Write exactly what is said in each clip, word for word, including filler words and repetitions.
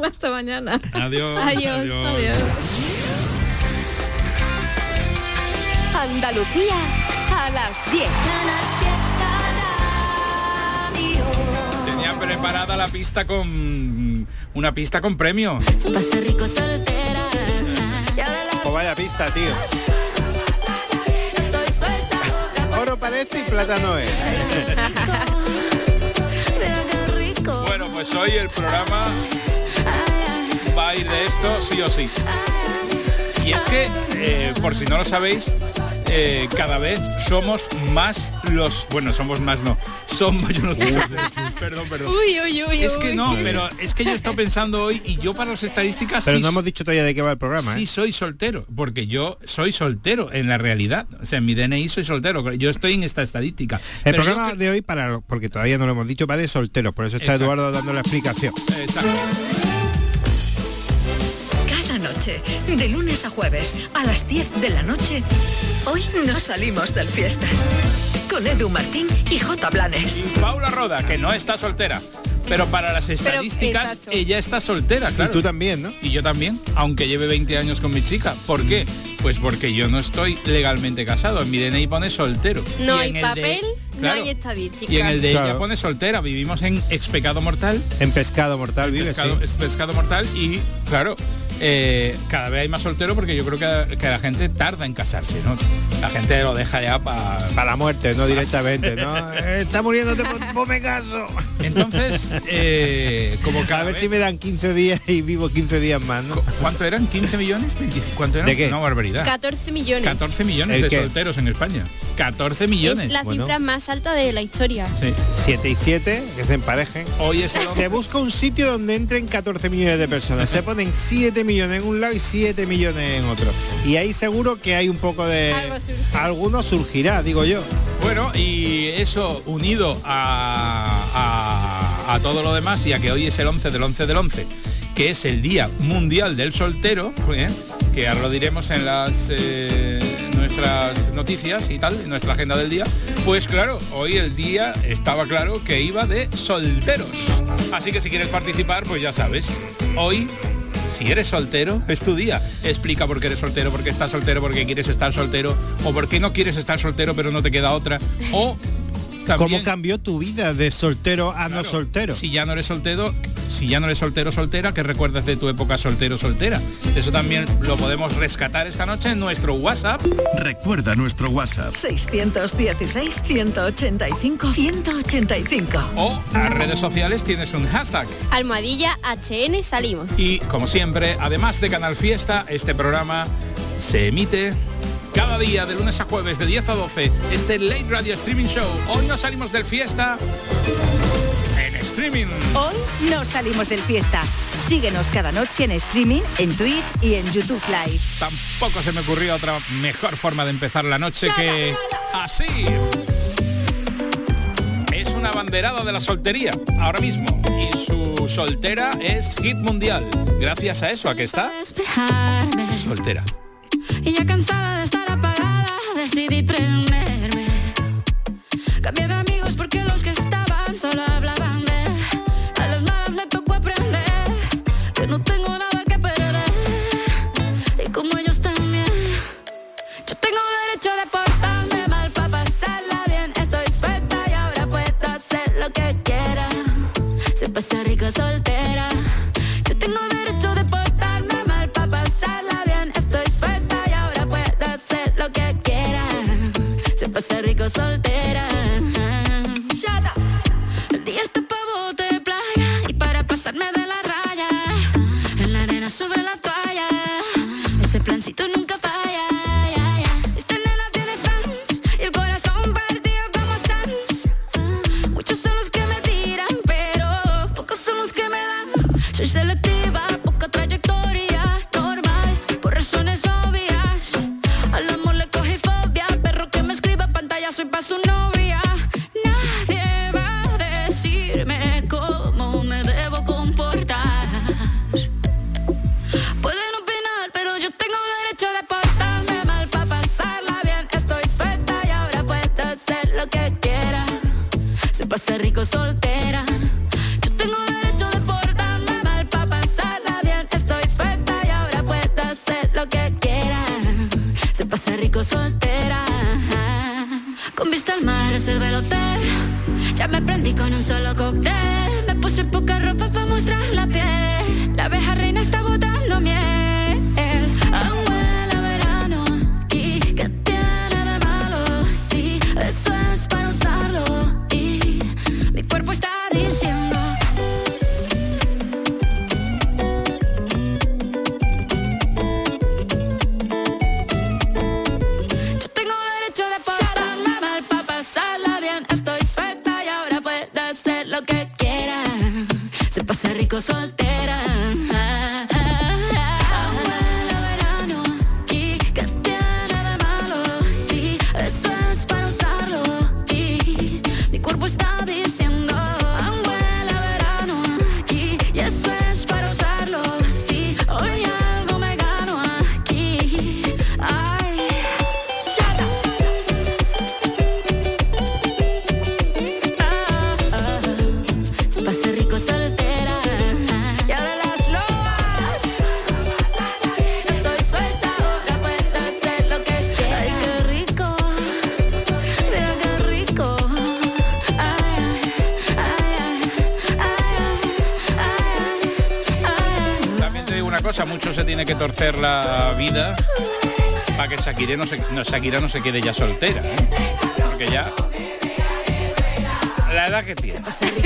Hasta mañana. Adiós. Adiós. Adiós. Adiós. Andalucía a las diez. Tenía preparada la pista con... Una pista con premio. Pues vaya pista, tío. Oro parece y plata no es. Bueno, pues hoy el programa va a ir de esto sí o sí. Y es que, eh, por si no lo sabéis, eh, cada vez somos más los... Bueno, somos más no. Somos... Yo no estoy... Perdón, perdón. Uy, uy, uy, es que no, uy. pero es que yo he estado pensando hoy y yo para las estadísticas... Pero sí, no hemos dicho todavía de qué va el programa, ¿eh? Sí soy soltero, porque yo soy soltero en la realidad. O sea, en mi D N I soy soltero. Yo estoy en esta estadística. El Pero programa yo... de hoy, para porque todavía no lo hemos dicho, va de solteros. Por eso está Exacto. Eduardo dando la explicación. Exacto. Noche, de lunes a jueves a las diez de la noche, hoy no salimos del fiesta. Con Edu Martín y J. Blanes. Y Paula Roda, que no está soltera. Pero para las estadísticas, Pero, ella está soltera, claro. Y tú también, ¿no? Y yo también, aunque lleve veinte años con mi chica. ¿Por qué? Pues porque yo no estoy legalmente casado. En mi D N I pone soltero. No Y hay en el papel, de... no claro, hay estadística. Y en el de Claro. ella pone soltera. Vivimos en ex pecado mortal. En pescado mortal vive, pescado, sí. es pescado mortal y, claro, eh, cada vez hay más soltero porque yo creo que, que la gente tarda en casarse, ¿no? La gente lo deja ya para... Para la muerte, no directamente, ¿no? Eh, Está muriéndote, pues, ponme caso. Entonces, eh, como cada A ver vez... si me dan quince días y vivo quince días más, ¿no? ¿Cuánto eran? ¿quince millones? veinticinco, ¿cuánto eran? ¿De qué? Una barbaridad. catorce millones. catorce millones ¿El de qué? solteros en España. catorce millones. Es la Bueno. cifra más alta de la historia. Sí. siete y siete, que se emparejen. Hoy es el Se busca un sitio donde entren catorce millones de personas. Se ponen siete millones en un lado y siete millones en otro. Y ahí seguro que hay un poco de... Algo surge. Alguno surgirá, digo yo. Bueno, y eso unido a, a, a todo lo demás y a que hoy es el once del once del once, que es el Día Mundial del Soltero, ¿eh? Que ahora lo diremos en las eh, nuestras noticias y tal, en nuestra agenda del día. Pues claro, hoy el día estaba claro que iba de solteros. Así que si quieres participar, pues ya sabes, hoy... Si eres soltero, es tu día. Explica por qué eres soltero, por qué estás soltero, por qué quieres estar soltero, o por qué no quieres estar soltero pero no te queda otra. O también, ¿Cómo cambió tu vida de soltero a claro, no soltero? Si ya no eres soltero, si ya no eres soltero soltera, ¿qué recuerdas de tu época soltero soltera? Eso también lo podemos rescatar esta noche en nuestro WhatsApp. Recuerda nuestro WhatsApp. seiscientos dieciséis, ciento ochenta y cinco, ciento ochenta y cinco. O las redes sociales tienes un hashtag. Almohadilla H N salimos. Y como siempre, además de Canal Fiesta, este programa se emite cada día de lunes a jueves de diez a doce, este Late Radio Streaming Show. Hoy nos salimos del fiesta en streaming. Hoy no salimos del fiesta. Síguenos cada noche en streaming, en Twitch y en YouTube Live. Tampoco se me ocurrió otra mejor forma de empezar la noche que así. Es una abanderada de la soltería ahora mismo y su soltera es hit mundial. Gracias a eso, a que está soltera. Y ya cansada de estar apagada, decidí prenderme. Cambié de amigos porque los que estaban solo hablaban de él. A las malas me tocó aprender que no tengo nada que perder. Y como ellos también, yo tengo derecho de portarme mal para pasarla bien. Estoy suelta y ahora puedo hacer lo que quiera. Se pasa rico soltera. Yo tengo derecho de portarme mal para pasarla bien. Estoy suelta y ahora puedo hacer lo que quiera. Se pasa rico soltera. El día está pa' bote de playa y para pasarme de la raya. En la arena sobre la toalla. Ese plancito nunca falla. Esta nena tiene fans y el corazón partido como Sans. Muchos son los que me tiran, pero pocos son los que me dan. Soy selectiva, poca trayectoria, normal, por razones obvias. Al amor le cogí fobia, perro que me escriba pantalla, soy pa' su novia. Nadie va a decirme cómo me debo comportar. Pueden opinar, pero yo tengo derecho de portarme mal pa' pasarla bien. Estoy suelta y ahora puedo hacer lo que quiera. Se pasa rico soltera. Yo tengo derecho de portarme mal pa' pasarla cosa, mucho se tiene que torcer la vida para que Shakira no se, no, Shakira no se quede ya soltera, ¿eh? Porque ya la edad que tiene.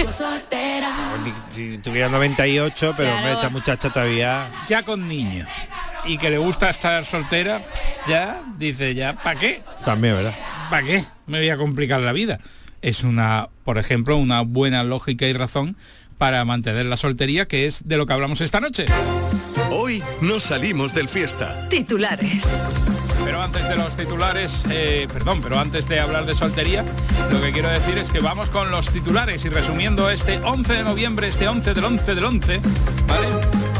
Si tuviera noventa y ocho, pero Claro. hombre, esta muchacha todavía... Ya con niños y que le gusta estar soltera, ya dice ya, ¿para qué? También, ¿verdad? ¿Para qué? Me voy a complicar la vida. Es una, por ejemplo, una buena lógica y razón para mantener la soltería, que es de lo que hablamos esta noche. Hoy no salimos del fiesta. Titulares. Pero antes de los titulares, eh, perdón, pero antes de hablar de soltería, lo que quiero decir es que vamos con los titulares y resumiendo este once de noviembre, este once del once del once, ¿vale?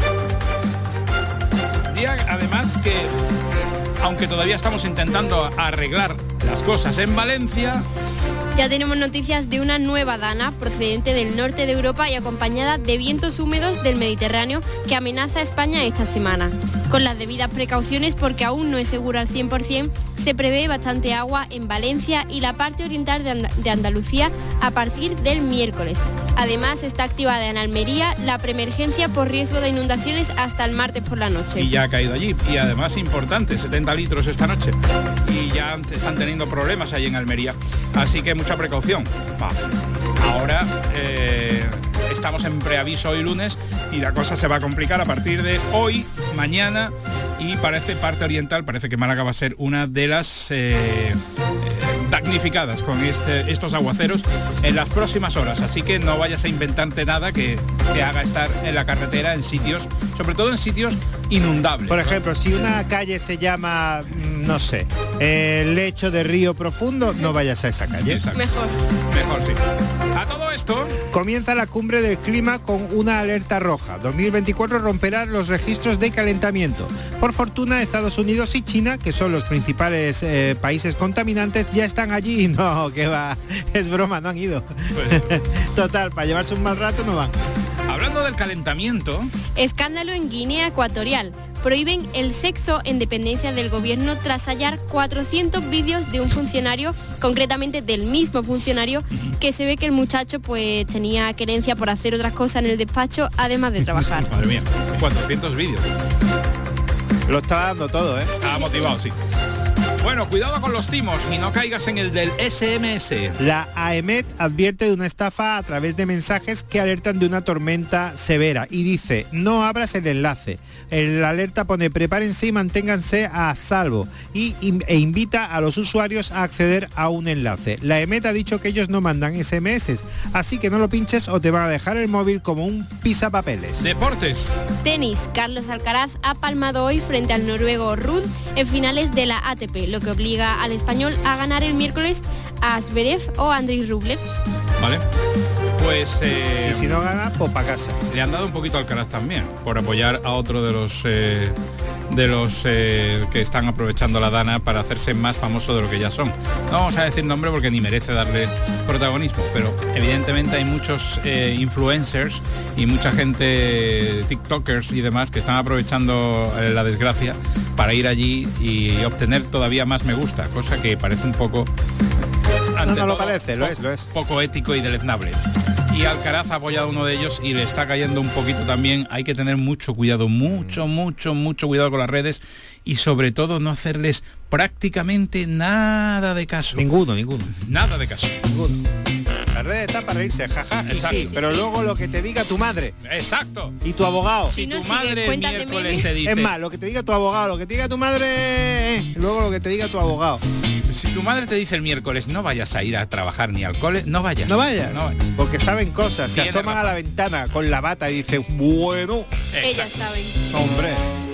Día además que, aunque todavía estamos intentando arreglar las cosas en Valencia, Ya tenemos noticias de una nueva dana procedente del norte de Europa y acompañada de vientos húmedos del Mediterráneo que amenaza a España esta semana. Con las debidas precauciones, porque aún no es seguro al cien por cien, se prevé bastante agua en Valencia y la parte oriental de, And- de Andalucía a partir del miércoles. Además, está activada en Almería la preemergencia por riesgo de inundaciones hasta el martes por la noche. y ya ha caído allí. Y además importante, setenta litros esta noche. Y ya están teniendo problemas ahí en Almería. Así que mucha precaución. Va. Ahora eh, estamos en preaviso hoy lunes y la cosa se va a complicar a partir de hoy, mañana, y parece parte oriental, parece que Málaga va a ser una de las eh, eh, damnificadas con este, estos aguaceros en las próximas horas. Así que no vayas a inventarte nada que te haga estar en la carretera en sitios, sobre todo en sitios inundables. Por ejemplo, si una calle se llama, mm, no sé, eh, lecho de río profundo, no vayas a esa calle. Exacto. Mejor. Mejor sí. A todo esto, Comienza la cumbre del clima con una alerta roja. dos mil veinticuatro romperá los registros de calentamiento. Por fortuna, Estados Unidos y China, que son los principales eh, países contaminantes, ya están allí. No, que va, es broma, no han ido. pues, Total, para llevarse un mal rato no van. hablando del calentamiento, Escándalo en Guinea Ecuatorial. Prohíben el sexo en dependencia del gobierno tras hallar cuatrocientos vídeos de un funcionario, concretamente del mismo funcionario, que se ve que el muchacho pues tenía querencia por hacer otras cosas en el despacho, además de trabajar. madre mía, cuatrocientos vídeos. Lo estaba dando todo, ¿eh? Estaba motivado, sí. Bueno, cuidado con los timos y no caigas en el del ese eme ese. La AEMET advierte de una estafa a través de mensajes que alertan de una tormenta severa y dice, no abras el enlace. El alerta pone, prepárense y manténganse a salvo y, e invita a los usuarios a acceder a un enlace. La AEMET ha dicho que ellos no mandan ese eme ese, así que no lo pinches o te van a dejar el móvil como un pisapapeles. Deportes. Tenis. Carlos Alcaraz ha palmado hoy frente al noruego Ruud en finales de la A T P, lo que obliga al español a ganar el miércoles a Zverev o Andrei Rublev. Vale. Pues eh, Y si no gana, pues para casa. le han dado un poquito al Alcaraz también, por apoyar a otro de los eh, de los eh, que están aprovechando la dana para hacerse más famoso de lo que ya son. No vamos a decir nombre porque ni merece darle protagonismo, pero evidentemente hay muchos eh, influencers y mucha gente, tiktokers y demás, que están aprovechando eh, la desgracia para ir allí y obtener todavía más me gusta, cosa que parece un poco... No, no lo todo, parece, lo po- es, lo es. Poco ético y deleznable. Y Alcaraz ha apoyado a uno de ellos y le está cayendo un poquito también. Hay que tener mucho cuidado, mucho, mucho, mucho cuidado con las redes y sobre todo no hacerles prácticamente nada de caso. Ninguno, ninguno. Nada de caso. ninguno. La red está para reírse, jaja, Exacto. jiji, pero luego lo que te diga tu madre Exacto. y tu abogado. Si Si no tu sigue madre el cuentas de miércoles memes. te dice... Es más, lo que te diga tu abogado, lo que te diga tu madre, eh, luego lo que te diga tu abogado. Si tu madre te dice el miércoles no vayas a ir a trabajar ni al cole, no vayas. No vayas, No vayas. porque saben cosas, se Tiene asoman razón. a la ventana con la bata y dicen, bueno, Ellas saben. hombre.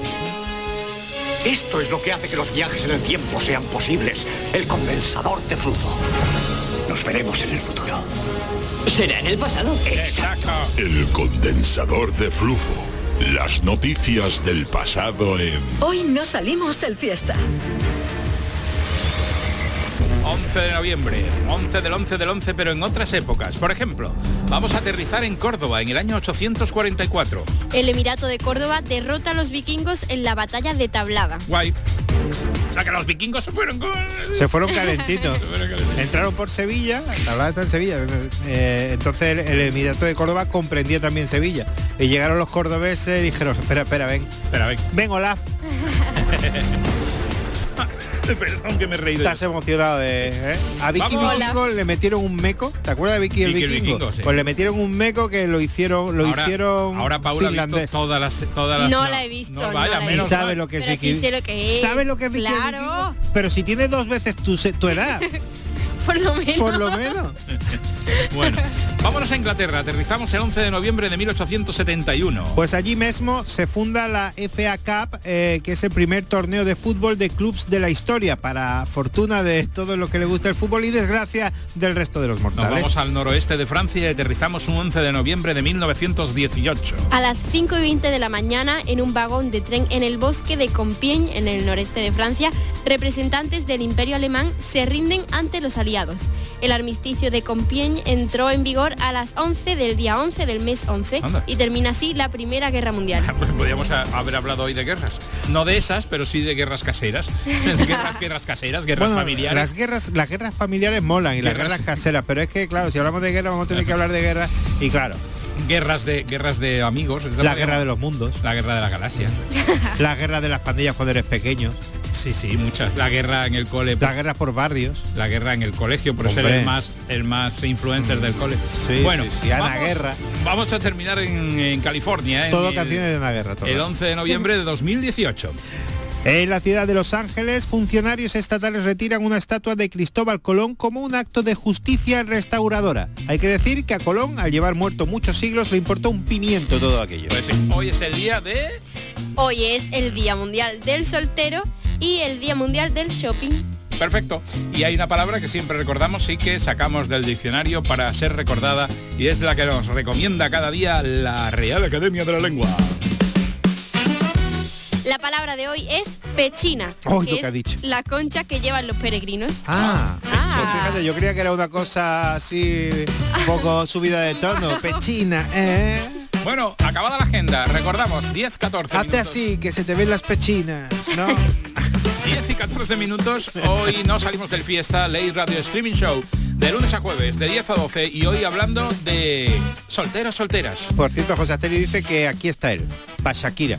Esto es lo que hace que los viajes en el tiempo sean posibles. El condensador de flujo. Nos veremos en el futuro. ¿Será en el pasado? Exacto. El condensador de flujo. Las noticias del pasado en... Hoy no salimos del fiesta. once de noviembre, once del once del once, pero en otras épocas. Por ejemplo, vamos a aterrizar en Córdoba en el año ochocientos cuarenta y cuatro. El Emirato de Córdoba derrota a los vikingos en la batalla de Tablada. Guay. O sea que los vikingos se fueron con... Se fueron calentitos. Se fueron calentitos. Entraron por Sevilla, Tablada está en Sevilla. Eh, entonces el, el Emirato de Córdoba comprendía también Sevilla. Y llegaron los cordobeses y dijeron, espera, espera, ven. Espera, ven. Ven, Olaf. Perdón que me he reído. Estás yo. emocionado de... ¿eh? A Vicky Vamos. Vikingo le metieron un meco. ¿Te acuerdas de Vicky el Vicky el Vikingo? Vikingo, sí. Pues le metieron un meco que lo hicieron lo ahora, hicieron ahora Paula ha finlandés. visto todas las... Todas las No la he visto, No, no vaya, la he Y menos visto. sabe mal. lo que es Pero Vicky. sí sé lo que es. ¿Sabe lo que es Vicky el Claro. Vikingo? Pero si tiene dos veces tu, se- tu edad, Por lo menos. por lo menos. Bueno, vámonos a Inglaterra. Aterrizamos el once de noviembre de mil ochocientos setenta y uno. Pues allí mismo se funda la F A Cup, eh, que es el primer torneo de fútbol de clubs de la historia, para fortuna de todos los que le gusta el fútbol y desgracia del resto de los Nos mortales. vamos al noroeste de Francia y aterrizamos un once de noviembre de mil novecientos dieciocho. A las cinco y veinte de la mañana, en un vagón de tren en el bosque de Compiègne, en el noreste de Francia, representantes del Imperio Alemán se rinden ante los aliados. El armisticio de Compiègne entró en vigor a las once del día once del mes once Anda. y termina así la Primera Guerra Mundial. Pues podríamos a- haber hablado hoy de guerras. No de esas, pero sí de guerras caseras. guerras, guerras caseras, guerras Bueno, familiares. las guerras, las guerras familiares molan y las Guerras- guerras caseras, pero es que claro, si hablamos de guerra vamos a tener que hablar de guerra y claro, Guerras de guerras de amigos. la guerra de los mundos, La guerra de la galaxia. la guerra de las pandillas cuando eres pequeño, Sí, sí, muchas. La guerra en el cole. la guerra por barrios. La guerra en el colegio, por Hombre. ser el más el más influencer del cole. Sí, bueno, sí, sí, Ana vamos, Guerra. Vamos a terminar en, en California. ¿eh? Todo En canciones de una guerra, todas. El once de noviembre de dos mil dieciocho. En la ciudad de Los Ángeles, funcionarios estatales retiran una estatua de Cristóbal Colón como un acto de justicia restauradora. Hay que decir que a Colón, al llevar muerto muchos siglos, le importó un pimiento todo aquello. Pues sí, hoy es el día de... Hoy es el Día Mundial del Soltero y el Día Mundial del Shopping. Perfecto. Y hay una palabra que siempre recordamos y que sacamos del diccionario para ser recordada y es la que nos recomienda cada día la Real Academia de la Lengua. La palabra de hoy es pechina, Oh, que lo que es ha dicho. la concha que llevan los peregrinos. Ah, Ah. eso, fíjate, yo creía que era una cosa así, un poco subida de tono, pechina, ¿eh? Bueno, acabada la agenda, recordamos diez catorce Hazte minutos. así, que se te ven las pechinas, ¿no? diez y catorce minutos, hoy no salimos del fiesta, Ley Radio Streaming Show, de lunes a jueves, de diez a doce, y hoy hablando de solteros, solteras. Por cierto, José Asterio dice que aquí está él, para Shakira.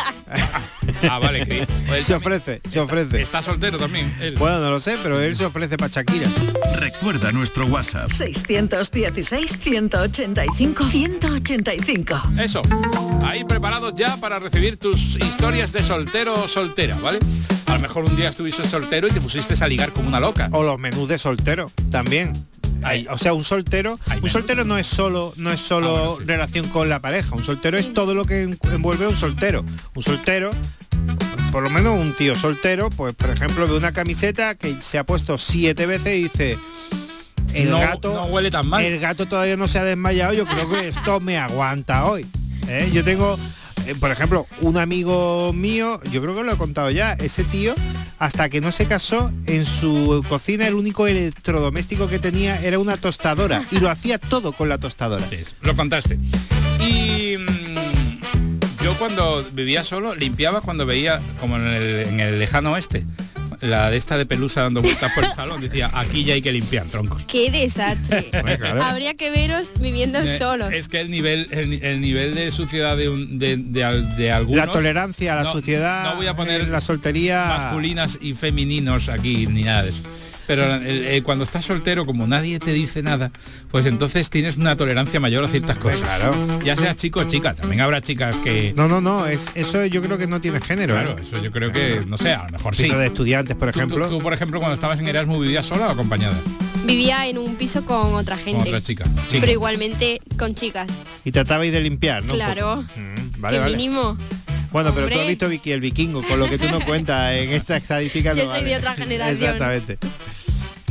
Ah, vale, que pues Se también ofrece, se ofrece. está soltero también. él. Bueno, no lo sé, pero él se ofrece para Shakira. Recuerda nuestro WhatsApp. seiscientos dieciséis, ciento ochenta y cinco, ciento ochenta y cinco. Eso, ahí preparados ya para recibir tus historias de soltero o soltera, ¿vale? A lo mejor un día estuviste soltero y te pusiste a ligar como una loca. O los menús de soltero, también. Hay, o sea, un soltero, Hay un menús. soltero no es solo, no es solo Ah, bueno, sí. relación con la pareja. Un soltero es todo lo que en- envuelve a un soltero. Un soltero, por lo menos un tío soltero, pues por ejemplo ve una camiseta que se ha puesto siete veces y dice, el No- gato, no huele tan mal. el gato todavía no se ha desmayado. Yo creo que esto me aguanta hoy. ¿eh? Yo tengo, eh, por ejemplo, un amigo mío, yo creo que lo he contado ya. Ese tío, hasta que no se casó, en su cocina el único electrodoméstico que tenía era una tostadora y lo hacía todo con la tostadora. Sí, lo contaste. Y mm, yo cuando vivía solo limpiaba cuando veía, como en el, en el lejano oeste, la de esta de pelusa dando vueltas por el salón, decía, aquí ya hay que limpiar, troncos. ¡Qué desastre! Hombre, claro. Habría que veros viviendo Eh, solos. Es que el nivel el, ni- el nivel de suciedad de, un, de, de, al- de algunos... La tolerancia a la no- suciedad, no voy a poner en la soltería masculinas y femeninos aquí, ni nada de eso. Pero el- el- cuando estás soltero, como nadie te dice nada, pues entonces tienes una tolerancia mayor a ciertas cosas. Claro. Ya seas chico o chica, también habrá chicas que... No, no, no, es, eso yo creo que no tiene género. Claro, ¿eh? eso yo creo que, no sé, a lo mejor sí. Piso de estudiantes, por Tú- ejemplo. Tú, tú, por ejemplo, cuando estabas en Erasmus, ¿vivías sola o acompañada? Vivía en un piso con otra Con gente. otra chica. Sí. Pero igualmente con chicas. Y tratabais de limpiar, ¿no? Claro. Un poco. Mm, vale, el vale. mínimo. Bueno, pero tú Hombre. has visto Vicky el Vikingo, con lo que tú no cuentas en esta estadística. Yo no soy vale. de otra generación. Exactamente.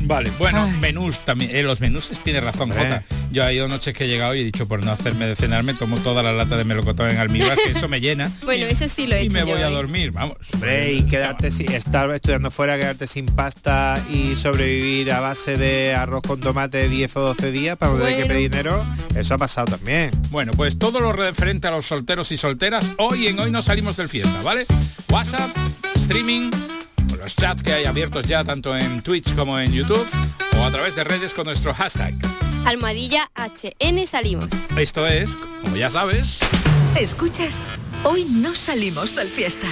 Vale, bueno, Ay. menús también. Eh, los menús tiene razón, Jota. Yo hay dos noches que he llegado y he dicho, por no hacerme de cenar, me tomo toda la lata de melocotón en almíbar, que eso me llena. Bueno, y, eso sí lo he y hecho. Y me voy yo, a ¿eh? dormir, vamos. Hombre, y quedarte sin estar estudiando fuera, quedarte sin pasta y sobrevivir a base de arroz con tomate diez o doce días para no tener que pedir dinero, eso ha pasado también. Bueno, pues todo lo referente a los solteros y solteras, hoy en Hoy No Salimos del Fiesta, ¿vale? WhatsApp, streaming, los chats que hay abiertos ya tanto en Twitch como en YouTube o a través de redes con nuestro hashtag almohadilla H N salimos. Esto es, como ya sabes, escuchas Hoy No Salimos del Fiesta.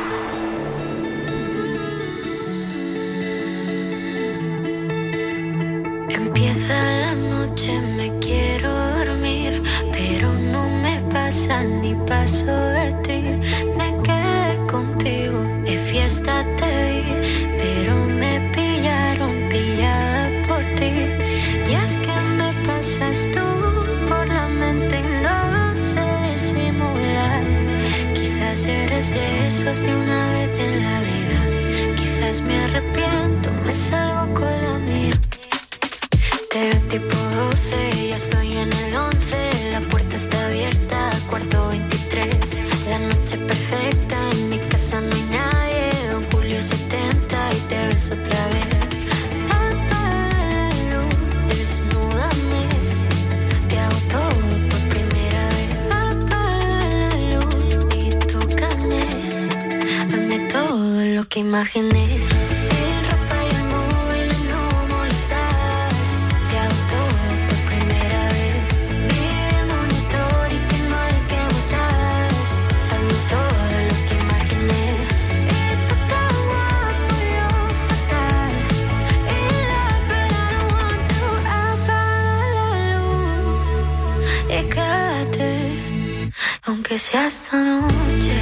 Empieza la noche, me quiero dormir, pero no me pasa ni paso de ti. Me quedé contigo, de fiesta te vi, pero me pillaron pillada por ti. Y es que me pasas tú por la mente y no sé disimular. Quizás eres de esos de una vez en la vida. Quizás me arrepiento, me salgo con la mía. Te veo tipo doce, ya estoy en el once. La puerta está abierta, cuarto veintitrés. La noche perfecta, en mi casa no hay nadie. Don Julio setenta y te ves otra vez. Apaga la luz, desnúdame. Te hago todo por primera vez. Apaga la luz y tócame. Hazme todo lo que imaginé. Aunque sea esta noche.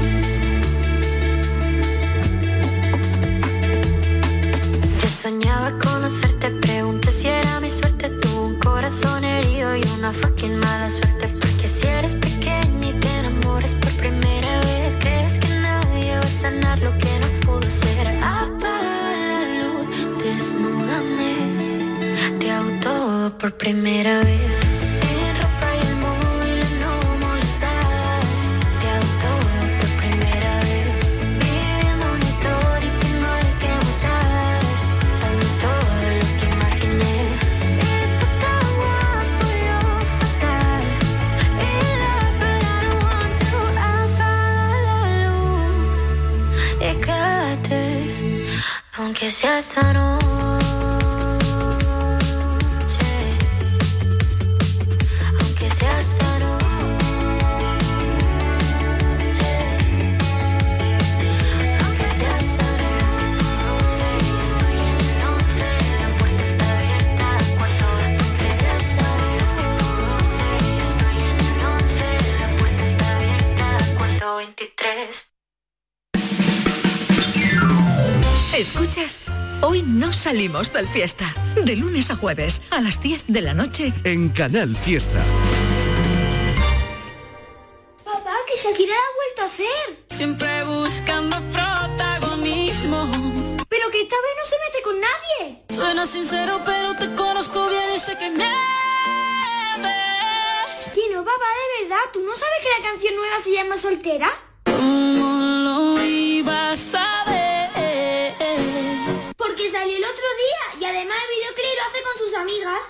Yo soñaba conocerte, pregunté si era mi suerte. Tuve un corazón herido y una fucking mala suerte. Porque si eres pequeña y te enamoras por primera vez, crees que nadie va a sanar lo que no pudo ser. Apaga la luz, desnúdame. Te hago todo por primera vez. Aunque sea esta noche, aunque sea esta noche, aunque sea esta noche, estoy en el once, la puerta está abierta, cuarto, aunque sea esta noche, estoy en el once, la puerta está abierta, cuarto veintitrés. Escuchas Hoy No Salimos del Fiesta, de lunes a jueves a las diez de la noche en Canal Fiesta. Papá, que Shakira la ha vuelto a hacer. Siempre buscando protagonismo, pero que esta vez no se mete con nadie. Suena sincero, pero te conozco bien y sé que me ves. Que no, papá, de verdad, ¿tú no sabes que la canción nueva se llama Soltera? ¿Cómo lo ibas a ver? Porque salió el otro día y además el videoclip lo hace con sus amigas.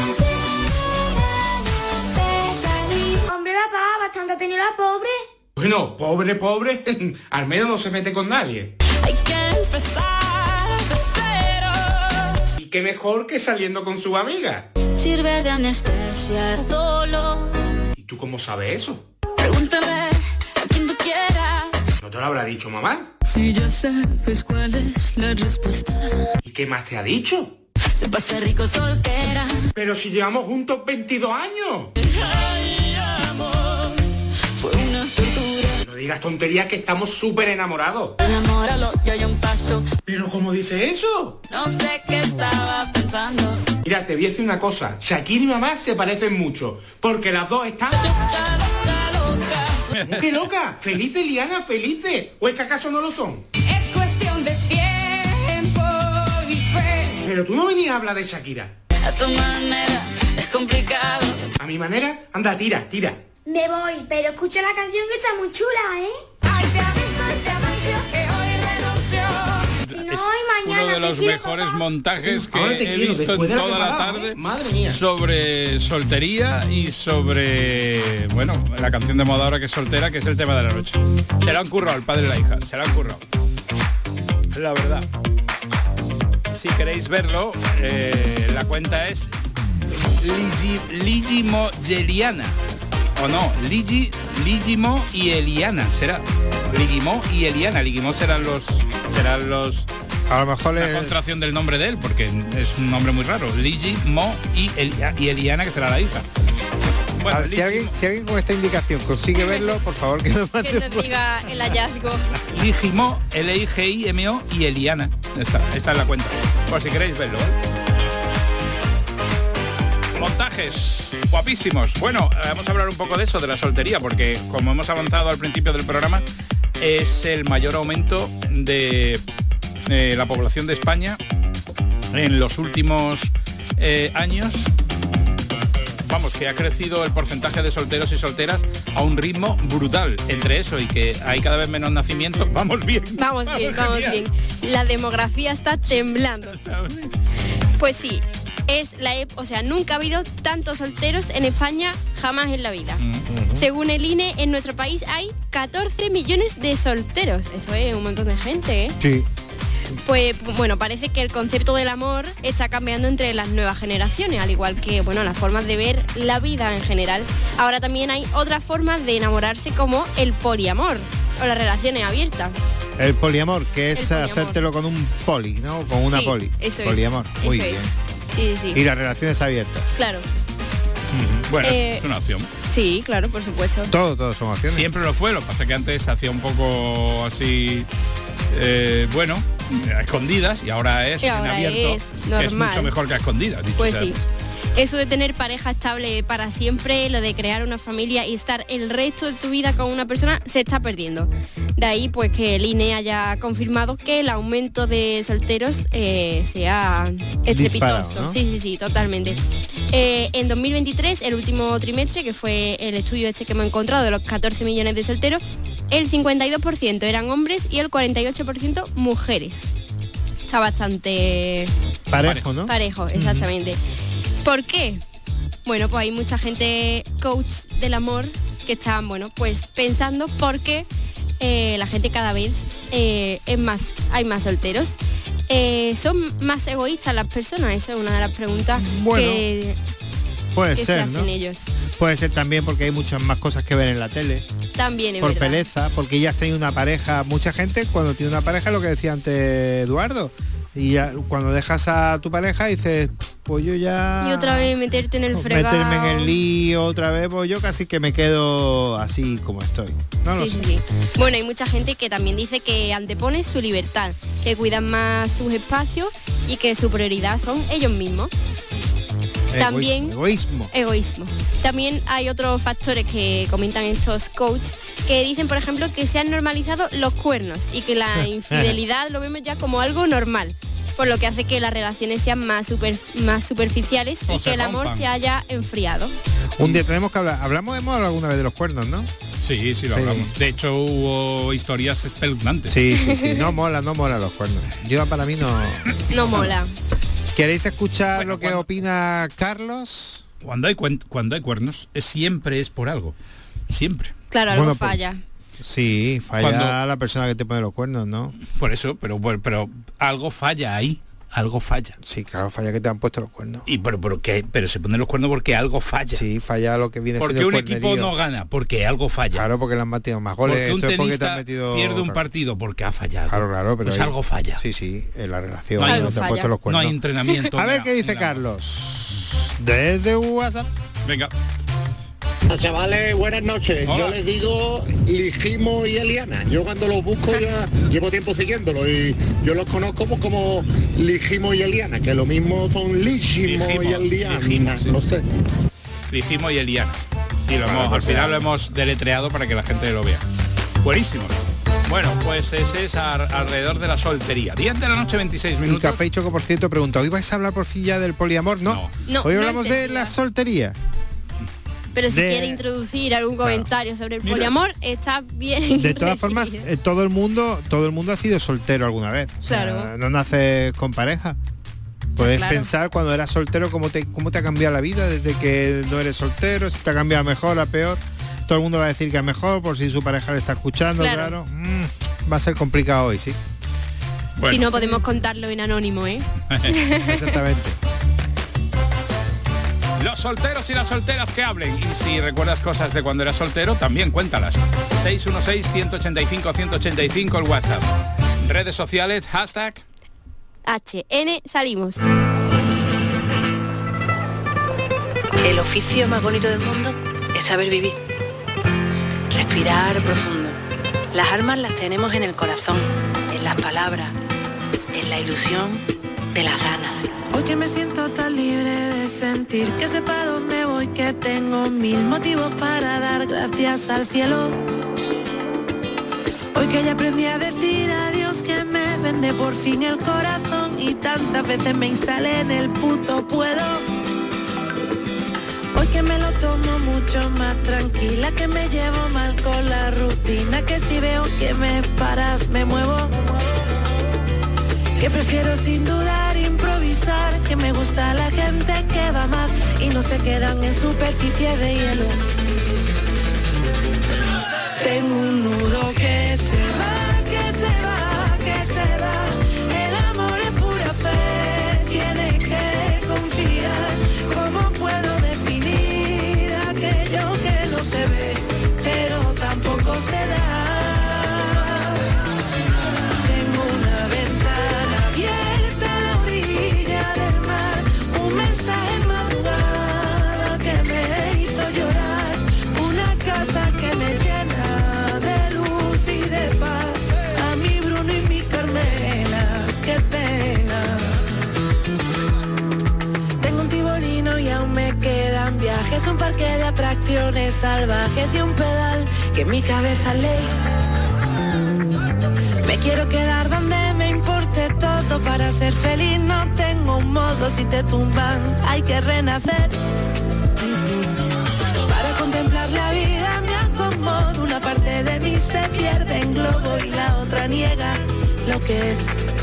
Hombre, papá, bastante ha tenido la pobre. Bueno, pobre, pobre, al menos no se mete con nadie. Hay que empezar de cero. Y qué mejor que saliendo con su amiga. Sirve de anestesia el dolor. ¿Y tú cómo sabes eso? Pregúntale a quien tú quieras. ¿No te lo habrá dicho mamá? Si ya sabes cuál es la respuesta. ¿Y qué más te ha dicho? Se pasa rico soltera. Pero si llevamos juntos veintidós años. Ay, amor, fue una tortura. No digas tonterías que estamos súper enamorados. Enamóralo, ya hay un paso. ¿Pero cómo dice eso? No sé qué estaba pensando. Mira, te voy a decir una cosa. Shakira y mamá se parecen mucho. Porque las dos están... ¡Qué loca! ¡Felices, Liana, felices! ¿O es que acaso no lo son? Es cuestión de tiempo y fe. Pero tú no venías a hablar de Shakira. A tu manera es complicado. A mi manera, anda, tira, tira. Me voy, pero escucha la canción que está muy chula, ¿eh? Ay, te aviso, te anuncio que hoy renuncio. Si no, Es hoy mañana uno de te los quiero, mejores papá. montajes que Ahora te he quiero, visto después en de la toda que la me ha dado, tarde ¿eh? Madre mía. sobre soltería y sobre, bueno, la canción de moda ahora que es soltera, que es el tema de la noche. Se la han currado el padre y la hija, se la han currado. La verdad. Si queréis verlo, eh, la cuenta es Ligi, Ligimo Eliana. O no, Ligi, Ligimo y Eliana, será. Ligimo y Eliana. Ligimo serán los serán los A lo mejor la es... contracción del nombre de él, porque es un nombre muy raro. Ligimo y, Elia, y Eliana, que será la hija. Bueno, A ver, si, Ligimo- alguien, si alguien con esta indicación consigue verlo, por favor que nos mande Que un- nos diga el hallazgo. Ligimo, L I G I M O y Eliana. Esta, esta es la cuenta. Por si queréis verlo. ¿eh? Montajes guapísimos. Bueno, vamos a hablar un poco de eso, de la soltería, porque como hemos avanzado al principio del programa, es el mayor aumento de eh, la población de España en los últimos eh, años. Vamos, que ha crecido el porcentaje de solteros y solteras a un ritmo brutal. Entre eso y que hay cada vez menos nacimientos, vamos bien. Vamos bien, vamos bien. La demografía está temblando. Pues sí, es la ep- o sea, nunca ha habido tantos solteros en España jamás en la vida. Según el I N E, en nuestro país hay catorce millones de solteros. Eso es un montón de gente, ¿eh? Sí. Pues bueno, parece que el concepto del amor está cambiando entre las nuevas generaciones, al igual que bueno, las formas de ver la vida en general. Ahora también hay otras formas de enamorarse, como el poliamor o las relaciones abiertas. El poliamor, que es El poliamor. hacértelo con un poli, ¿no? Con una Sí, poli. eso es, Poliamor, muy eso es. bien. Sí, sí. Y las relaciones abiertas. Claro. Bueno, Eh, es una opción. Sí, claro, por supuesto. Todo, todo son opciones. Siempre lo fue, lo que pasa que antes se hacía un poco así, eh, bueno, a escondidas, y ahora es Y en ahora abierto, es que es normal. mucho mejor que a escondidas. Dicho Pues sea. sí. Eso de tener pareja estable para siempre, lo de crear una familia y estar el resto de tu vida con una persona, se está perdiendo. De ahí pues que el I N E haya confirmado que el aumento de solteros eh, sea estrepitoso. Disparado, ¿no? Sí, sí, sí, totalmente. Eh, en dos mil veintitrés, el último trimestre, que fue el estudio este que hemos encontrado de los catorce millones de solteros, el cincuenta y dos por ciento eran hombres y el cuarenta y ocho por ciento mujeres. Está bastante Parejo, ¿no? parejo, exactamente. ¿Por qué? Bueno, pues hay mucha gente coach del amor que están, bueno, pues pensando por qué eh, la gente cada vez eh, es más, hay más solteros. Eh, ¿Son más egoístas las personas? Esa es una de las preguntas Bueno, que, Puede que se ser, hacen ¿no? ellos. Puede ser también porque hay muchas más cosas que ver en la tele. También es Por verdad. pereza, porque ya has tenido una pareja. Mucha gente cuando tiene una pareja, lo que decía antes Eduardo, y ya cuando dejas a tu pareja dices, pues yo ya... Y otra vez meterte en el fregado. meterme en el lío otra vez, pues yo casi que me quedo así como estoy. No lo Sí, sé. sí, sí. Bueno, hay mucha gente que también dice que antepone su libertad, que cuidan más sus espacios y que su prioridad son ellos mismos. También Egoísmo. egoísmo. También hay otros factores que comentan estos coaches que dicen, por ejemplo, que se han normalizado los cuernos y que la infidelidad lo vemos ya como algo normal, por lo que hace que las relaciones sean más super, más superficiales O y se que el amor rompan. se haya enfriado. Un día tenemos que hablar. Hablamos hemos hablado alguna vez de los cuernos, ¿no? Sí, sí, lo Sí. hablamos. De hecho, hubo historias espeluznantes. Sí, sí, sí. No mola, no mola los cuernos. Yo para mí no. No mola. ¿Queréis escuchar lo que opina Carlos? Cuando hay, cuen- cuando hay cuernos, es, siempre es por algo. Siempre. Claro, algo Bueno, pues- falla. Sí, falla Cuando- la persona que te pone los cuernos, ¿no? Por eso, pero, pero, pero algo falla ahí. Algo falla. Sí, claro, falla que te han puesto los cuernos. Y pero, pero, ¿qué? Pero se ponen los cuernos porque algo falla. Sí, falla lo que viene Porque siendo un el equipo cuernerío. no gana, porque algo falla. Claro, porque le han metido más goles. Porque un Esto es porque te tenista han metido... pierde un partido porque ha fallado. Claro, claro, pero Pues ahí- algo falla. Sí, sí, en la relación. No hay- no Algo te han falla. puesto los No cuernos. hay entrenamiento. A ver ni qué dice nada. Carlos. Desde WhatsApp. Venga. Chavales, buenas noches. Hola. Yo les digo Ligimo y Eliana. Yo cuando los busco ya llevo tiempo siguiéndolos y yo los conozco como, como Ligimo y Eliana, que lo mismo son Ligimo, Ligimo, y Eliana. Ligimo, sí. No sé. Ligimo y Eliana. Sí, lo Bueno, hemos, pues al final sea. lo hemos deletreado para que la gente lo vea. Buenísimo. Bueno, pues ese es a, alrededor de la soltería. diez de la noche, veintiséis minutos. Y Café y Choco, por cierto, pregunta, ¿hoy vais a hablar por fin ya del poliamor? No, no. no hoy no hablamos de la soltería. Pero si de... quiere introducir algún comentario sobre el Mira. poliamor, está bien. De todas formas, eh, todo el mundo, todo el mundo ha sido soltero alguna vez. Claro. O sea, no nace con pareja. Puedes claro. pensar cuando eras soltero cómo te, cómo te ha cambiado la vida desde que no eres soltero, si te ha cambiado a mejor, a peor. Todo el mundo va a decir que a mejor por si su pareja le está escuchando, claro. claro. Mm, va a ser complicado hoy, sí. Bueno. Si no podemos contarlo en anónimo, ¿eh? Exactamente. Los solteros y las solteras que hablen. Y si recuerdas cosas de cuando eras soltero, también cuéntalas. seis uno seis, uno ocho cinco, uno ocho cinco el WhatsApp. Redes sociales, hashtag H N salimos. El oficio más bonito del mundo es saber vivir. Respirar profundo. Las armas las tenemos en el corazón, en las palabras, en la ilusión de las ganas. Hoy que me siento tan libre de sentir que sepa dónde voy, que tengo mil motivos para dar gracias al cielo. Hoy que ya aprendí a decir adiós, que me vende por fin el corazón y tantas veces me instalé en el puto puedo. Hoy que me lo tomo mucho más tranquila, que me llevo mal con la rutina, que si veo que me paras me muevo. Que prefiero sin dudar improvisar, que me gusta la gente que va más y no se quedan en superficie de hielo. Tengo un nudo que se va, que se va, que se va. El amor es pura fe, tienes que confiar. ¿Cómo puedo definir aquello que no se ve, pero tampoco se da? Es un parque de atracciones salvajes y un pedal que en mi cabeza ley. Me quiero quedar donde me importe todo para ser feliz. No tengo un modo, si te tumban hay que renacer. Para contemplar la vida me acomodo. Una parte de mí se pierde en globo y la otra niega lo que es.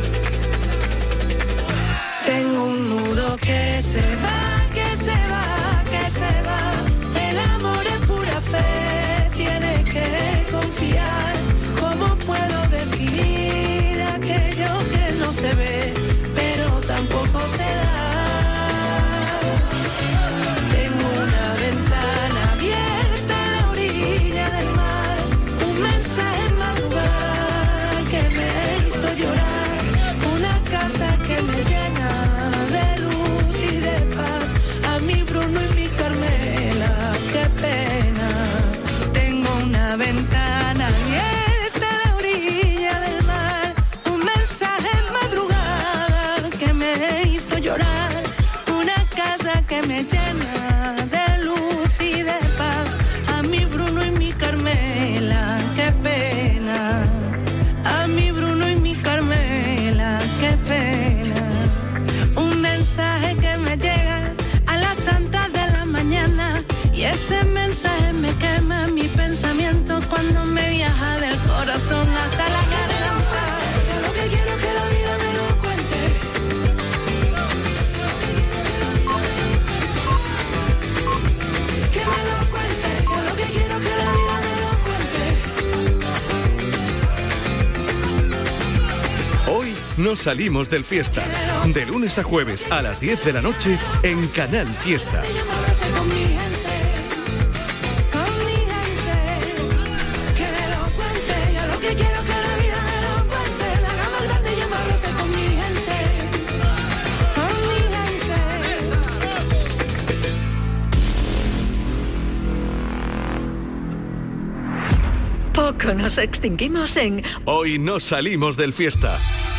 Tengo un nudo que se va, que se va, que se va. El amor es pura fe, tienes que confiar. ¿Cómo puedo definir aquello que no se ve, pero tampoco se da? Tengo una ventana abierta a la orilla del mar, un mensaje en madrugada que me hizo llorar, una casa que me llena de luz y de paz. A mi Bruno y mi Carmela, qué pena. Tengo una ventana abierta a la orilla del mar, un mensaje en madrugada que me hizo llorar, una casa que me llena de luz y de paz. A mi Bruno y mi Carmela, qué pena. A mi Bruno y mi Carmela, qué pena. Un mensaje que me llega a las tantas de la mañana y ese mensaje me quema mi pensamiento cuando me viaja del corazón hasta la garganta. Yo lo que quiero es que la vida me lo cuente. Que me lo cuente. Yo lo que quiero es que la vida me lo cuente. Hoy nos salimos del fiesta. De lunes a jueves a las diez de la noche en Canal Fiesta. Con mi gente, con mi gente, que me lo cuente. Yo lo que quiero es que la vida me lo cuente. La gama grande yo me abrazo con mi gente, con mi gente. Poco nos extinguimos en Hoy nos salimos del fiesta.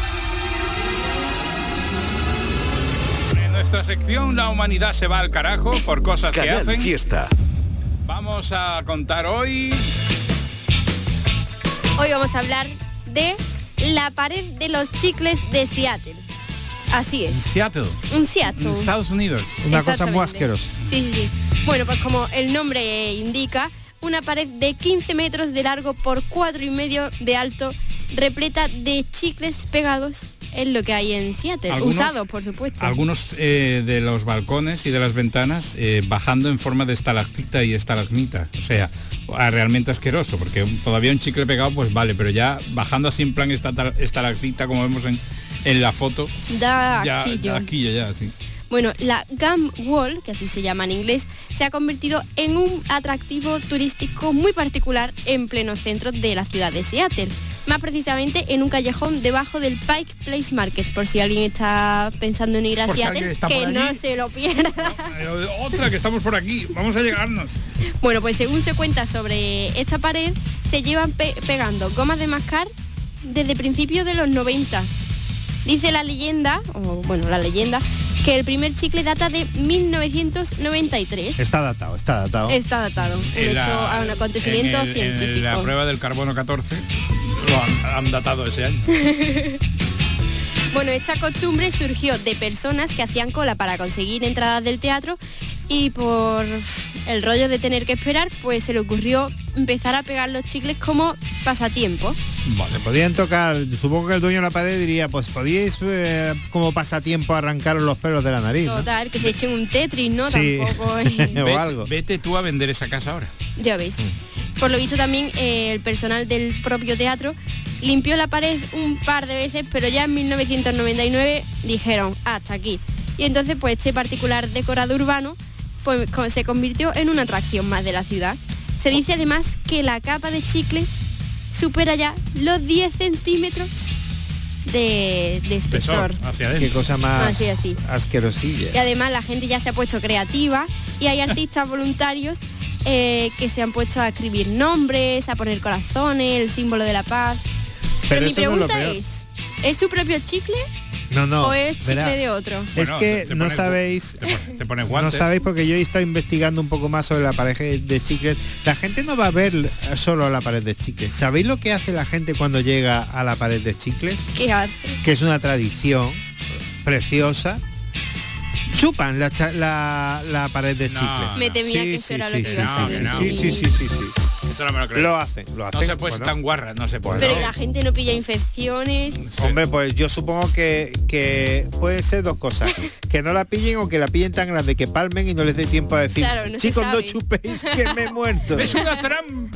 En nuestra sección La humanidad se va al carajo por cosas que Canal hacen. Fiesta. Vamos a contar hoy... Hoy vamos a hablar de la pared de los chicles de Seattle. Así es. En Seattle. En Seattle. En Estados Unidos. Una cosa muy asquerosa. Sí, sí, sí. Bueno, pues como el nombre indica, una pared de quince metros de largo por cuatro y medio de alto, repleta de chicles pegados, es lo que hay en Seattle. Algunos- Usados, por supuesto. Algunos eh, de los balcones y de las ventanas eh, bajando en forma de estalactita y estalagmita. O sea, ah, realmente asqueroso, porque un- todavía un chicle pegado, pues vale, pero ya bajando así en plan esta estalactita, como vemos en, en la foto, Da ya, asquillo. aquí ya, sí. Bueno, la Gum Wall, que así se llama en inglés, se ha convertido en un atractivo turístico muy particular en pleno centro de la ciudad de Seattle. Más precisamente en un callejón debajo del Pike Place Market, por si alguien está pensando en ir a Por si Seattle, alguien está que por no allí. se lo pierda. Eh, Otra, que estamos por aquí, vamos a llegarnos. Bueno, pues según se cuenta sobre esta pared, se llevan pe- pegando gomas de mascar desde principios de los noventa. Dice la leyenda, o bueno, la leyenda, que el primer chicle data de mil novecientos noventa y tres. Está datado, está datado. Está datado, un En la- hecho a un acontecimiento en el- en científico. la prueba del carbono catorce lo han, han datado ese año. Bueno, esta costumbre surgió de personas que hacían cola para conseguir entradas del teatro y por el rollo de tener que esperar, pues se le ocurrió empezar a pegar los chicles como pasatiempo. Vale, podían tocar, supongo que el dueño de la pared diría, pues podíais eh, como pasatiempo arrancaros los pelos de la nariz, ¿no? Total, que se echen un Tetris, ¿no? Sí. Tampoco. O Vete, algo. vete tú a vender esa casa ahora. Ya veis. Por lo visto también eh, el personal del propio teatro limpió la pared un par de veces, pero ya en mil novecientos noventa y nueve dijeron hasta aquí. Y entonces pues este particular decorado urbano pues, co- se convirtió en una atracción más de la ciudad. Se dice además que la capa de chicles supera ya los diez centímetros de, de espesor. Qué cosa más Así, así. asquerosilla. Y además la gente ya se ha puesto creativa y hay artistas voluntarios eh, que se han puesto a escribir nombres, a poner corazones, el símbolo de la paz. Pero, Pero mi eso no es lo pregunta peor. es, ¿es su propio chicle No, no. o es chicle verás. de otro? Es Bueno, que te- te no pones gu- sabéis, Te, pon- te pones no guantes. sabéis porque yo he estado investigando un poco más sobre la pared de chicles. La gente no va a ver solo la pared de chicles. ¿Sabéis lo que hace la gente cuando llega a la pared de chicles? ¿Qué hace? Que es una tradición preciosa. Chupan la, cha- la, la pared de chicles. Me temía que eso era lo que iba a sí, ser. sí, sí, sí, sí, sí. Eso no me lo creo. Lo hacen, lo hacen. No se puede Bueno. tan guarra, no se puede. Pero ¿y la gente no pilla infecciones? Hombre, pues yo supongo que, que puede ser dos cosas. Que no la pillen o que la pillen tan grande que palmen y no les dé tiempo a decir, Claro, no se chicos, no sabe. chupéis que me he muerto. Es una trampa.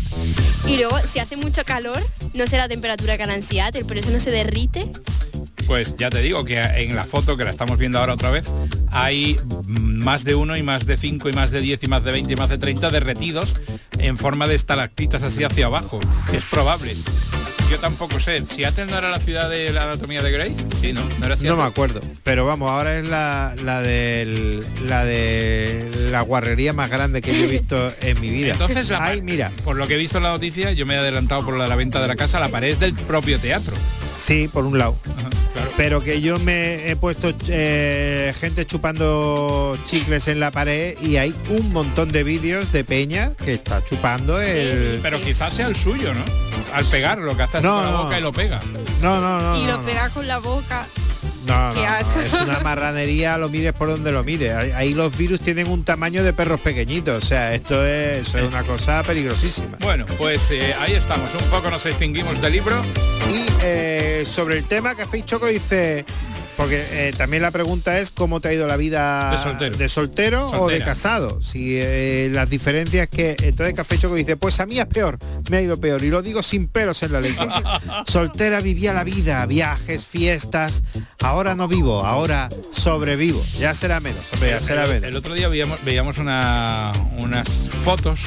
Y luego, si hace mucho calor, no sé la temperatura que hará en Seattle, pero eso no se derrite. Pues ya te digo que en la foto que la estamos viendo ahora otra vez hay mm, más de uno y más de cinco y más de diez y más de veinte y más de treinta derretidos en forma de estalactitas así hacia abajo. Es probable. Yo tampoco sé. ¿Seattle no era la ciudad de la anatomía de Grey? Sí, ¿no? No era Seattle. No me acuerdo, pero vamos, ahora es la, la del la de la guarrería más grande que yo he visto en mi vida. Entonces, la Ay, pa- mira, por lo que he visto en la noticia, yo me he adelantado por lo de la venta de la casa, la pared es del propio teatro. sí, por un lado. Ajá, claro. Pero que yo me he puesto eh, gente chupando chicles en la pared y hay un montón de vídeos de peña que está chupando el... Pero quizás sea el suyo, ¿no? Al pegar, lo que hace así No, con la no. boca y lo pega. No, no, no. y no, lo no. pega con la boca. No, no, Qué no, asco. es una marranería, lo mires por donde lo mires. Ahí, ahí los virus tienen un tamaño de perros pequeñitos, o sea, esto es, eso es una cosa peligrosísima. Bueno, pues eh, ahí estamos, un poco nos extinguimos del libro. Y eh, sobre el tema, Café y Choco dice, porque eh, también la pregunta es cómo te ha ido la vida De soltero. de soltero o de Soltera. casado. Si eh, las diferencias que entonces Café y Choco dice, pues a mí es peor, me ha ido peor y lo digo sin pelos en la lengua. Soltera vivía la vida, viajes, fiestas. Ahora no vivo, ahora sobrevivo. Ya será menos, hombre, ya será el, menos. el otro día veíamos, veíamos una, unas fotos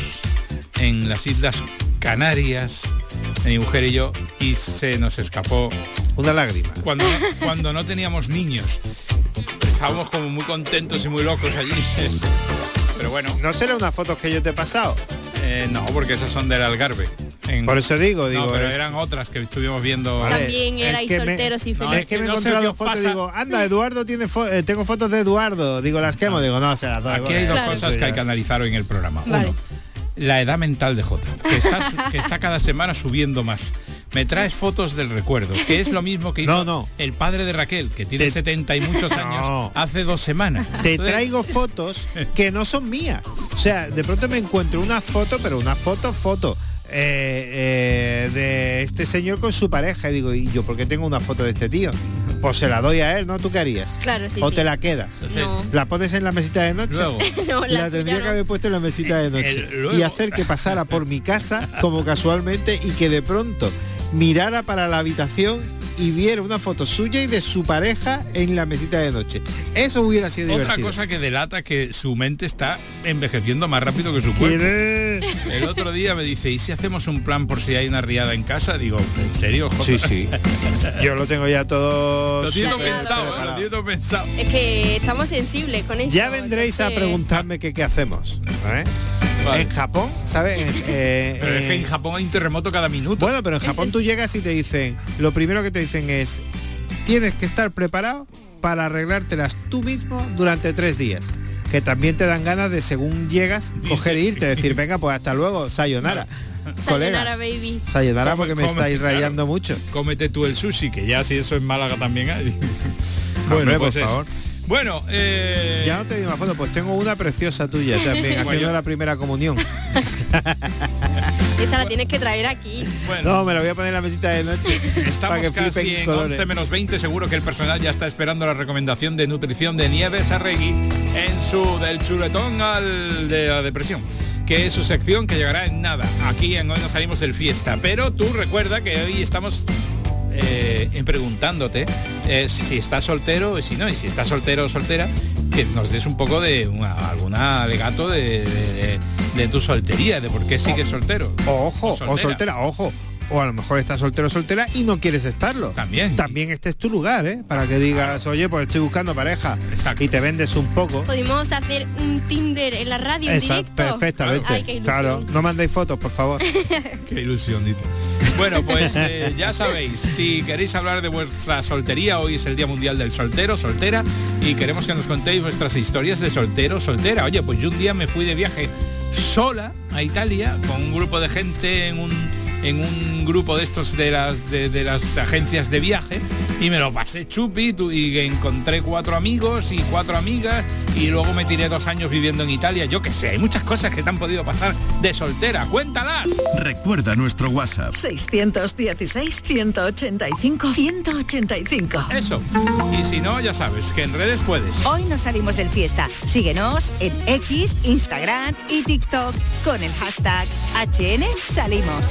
en las Islas Canarias, mi mujer y yo, y se nos escapó Una lágrima. cuando, cuando no teníamos niños. Estábamos como muy contentos y muy locos allí. Pero bueno, ¿No será unas fotos que yo te he pasado? eh, no, porque esas son del Algarve. En- Por eso digo, no, digo, pero es- eran otras que estuvimos viendo. Vale, También es erais que me- solteros y No, felices. Es que me he no sé encontrado qué os fotos y pasa. digo, anda, Eduardo tiene fo- eh, tengo fotos de Eduardo. Digo, las quemo, digo, no, se las doy. Aquí hay dos Claro. cosas que hay que analizar hoy en el programa. Vale. Uno, la edad mental de Jota, que está, que está cada semana subiendo más. Me traes fotos del recuerdo, que es lo mismo que hizo no, no. el padre de Raquel, que tiene Te... setenta y muchos años, no. hace dos semanas. Te Entonces... traigo fotos que no son mías. O sea, de pronto me encuentro una foto, pero una foto, foto. Eh, eh, de este señor con su pareja y digo, ¿y yo por qué tengo una foto de este tío? Pues se la doy a él, ¿no? ¿Tú qué harías? Claro, sí, ¿O sí. te la quedas? No. ¿La pones en la mesita de noche? Luego. No, la, la tendría no. que haber puesto en la mesita de noche El, y hacer que pasara por mi casa como casualmente y que de pronto mirara para la habitación y viera una foto suya y de su pareja en la mesita de noche. Eso hubiera sido Otra divertido. cosa que delata que su mente está envejeciendo más rápido que su cuerpo. El otro día me dice, ¿y si hacemos un plan por si hay una riada en casa? Digo, ¿en serio, Jota? Sí, sí. Yo lo tengo ya todo... Lo tiene todo pensado, ¿eh? Lo tiene todo pensado. Es que estamos sensibles con eso. Ya vendréis entonces... a preguntarme qué, qué hacemos. ¿eh? Vale. En Japón, ¿sabes? En, eh, pero es que en Japón hay un terremoto cada minuto. Bueno, pero en Japón es tú llegas y te dicen, lo primero que te dicen es, tienes que estar preparado para arreglártelas tú mismo durante tres días. Que también te dan ganas de, según llegas, coger e irte, decir, venga, pues hasta luego, sayonara. Sayonara, baby. Sayonara, porque me come, estáis rayando claro, mucho. Cómete tú el sushi, que ya si eso en Málaga también hay. Bueno, hombre, pues por eso. favor. Bueno, eh... ya no te digo una foto, pues tengo una preciosa tuya también, haciendo bueno. la primera comunión. Esa la tienes que traer aquí. Bueno. No, me la voy a poner en la mesita de noche. Estamos que casi en colores. once menos veinte, seguro que el personal ya está esperando la recomendación de nutrición de Nieves Arregui en su del chuletón al de la depresión, que es su sección que llegará en nada. Aquí en Hoy Nos Salimos del Fiesta. Pero tú recuerda que hoy estamos eh, en preguntándote eh, si estás soltero y si no, y si estás soltero o soltera, que nos des un poco de una, alguna alegato de, de, de, de tu soltería, de por qué sigues soltero. O, ojo, o soltera. o soltera, ojo. O a lo mejor estás soltero o soltera y no quieres estarlo. También. También este es tu lugar, ¿eh? Para que digas, oye, pues estoy buscando pareja. Exacto. Y te vendes un poco. Podemos hacer un Tinder en la radio en directo. Perfectamente. Ay, qué ilusión. Claro, no mandéis fotos, por favor. Qué ilusión, dice. Bueno, pues eh, ya sabéis, si queréis hablar de vuestra soltería, hoy es el Día Mundial del Soltero, soltera, y queremos que nos contéis vuestras historias de soltero, soltera. Oye, pues yo un día me fui de viaje sola a Italia con un grupo de gente en un en un grupo de estos de las de, de las agencias de viaje y me lo pasé chupi tu, y encontré cuatro amigos y cuatro amigas y luego me tiré dos años viviendo en Italia. Yo qué sé, hay muchas cosas que te han podido pasar de soltera. ¡Cuéntalas! Recuerda nuestro WhatsApp. seiscientos dieciséis, ciento ochenta y cinco, ciento ochenta y cinco. Eso. Y si no, ya sabes que en redes puedes. Hoy nos salimos del fiesta. Síguenos en X, Instagram y TikTok con el hashtag H N Salimos.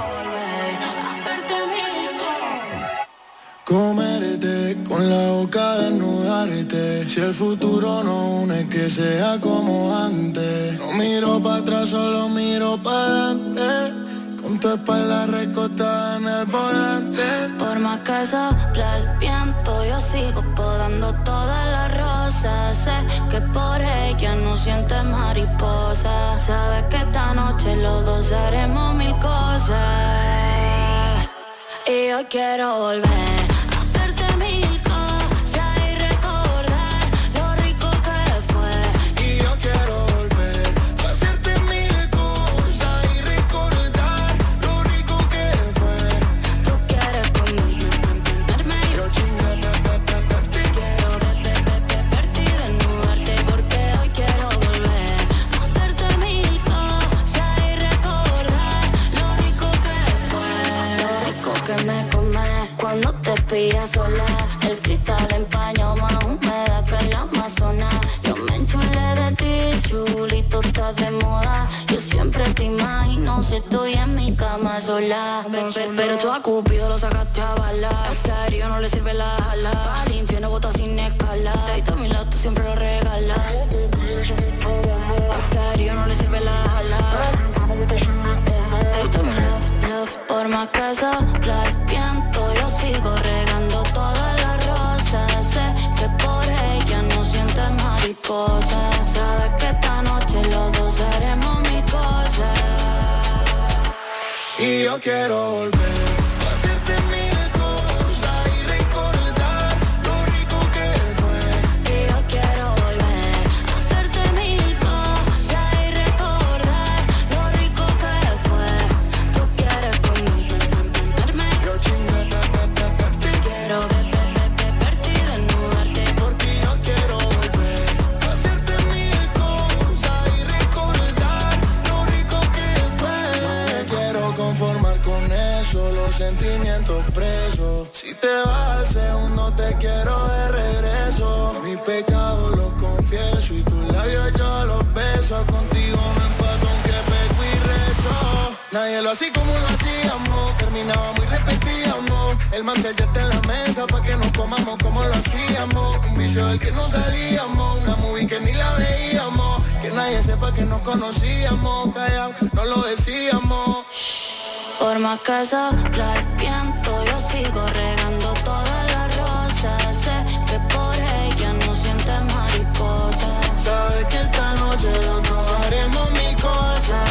Comerte con la boca desnudarte. Si el futuro no une, que sea como antes. No miro para atrás, solo miro para adelante. Con tu espalda recostada en el volante. Por más que sopla el viento, yo sigo podando todas las rosas. Sé que por ella no sientes mariposa. Sabes que esta noche los dos haremos mil cosas. Y yo quiero volver. Pilla sola, el cristal empañó más húmeda que la Amazonas. Yo me enchulé de ti, chulito, estás de moda. Yo siempre te imagino si estoy en mi cama sola. Pero, pero, pero tú a Cupido lo sacaste a bala. A Estario no le sirve la jala. Al infierno bota sin escala. Te a mi lado, tú siempre lo regalas. A Estario no le sirve la jala. Te a mi love, love. Por más que sopla el viento, yo sigo regando todas las rosas. Sé que por ella no sientes mariposa. Sabes que esta noche los dos haremos mil cosas. Y yo quiero volver a hacerte mil cosas y recordar lo rico que fue. Y yo quiero volver a hacerte mil cosas y recordar lo quinientos presos. Si te vas al segundo te quiero de regreso. Mis pecados los confieso y tus labios yo los beso. Contigo no empato aunque peco y rezo. Nadie lo hacía como lo hacíamos. Terminábamos y repetíamos. El mantel ya está en la mesa pa' que nos comamos como lo hacíamos. Un vicio del que no salíamos. Una movie que ni la veíamos. Que nadie sepa que nos conocíamos. Callao, no lo decíamos. Por más que sopla el viento, yo sigo regando todas las rosas. Sé que por ella no sientes mariposas. Sabes que esta noche los dos haremos mil cosas.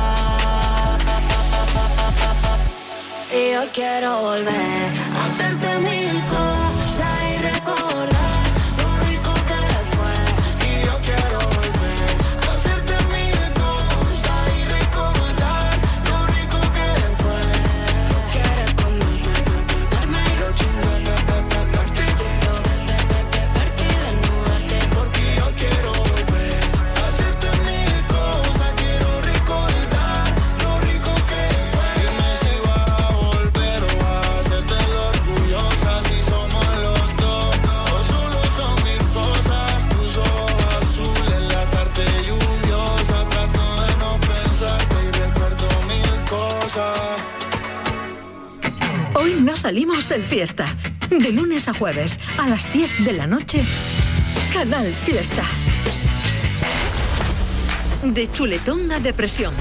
Y yo quiero volver a hacerte mil cosas y recordar lo rico que fue. Y yo quiero volver a hacerte mil cosas y recordar lo rico que fue. Tú quieres conmigo, Yo chingo por ti. quiero verte y desnudarte. Porque yo quiero volver a hacerte mil cosas. Quiero recordar lo rico que fue. Dime si vas a volver o vas a hacerte lo orgullosa. Si somos los dos o solo son mil cosas. Tus ojos azules, la tarde lluviosa. Trato de no pensarte y recuerdo mil cosas. Hoy no salimos del fiesta. De lunes a jueves, a las diez de la noche, Canal Fiesta. De chuletón a depresión.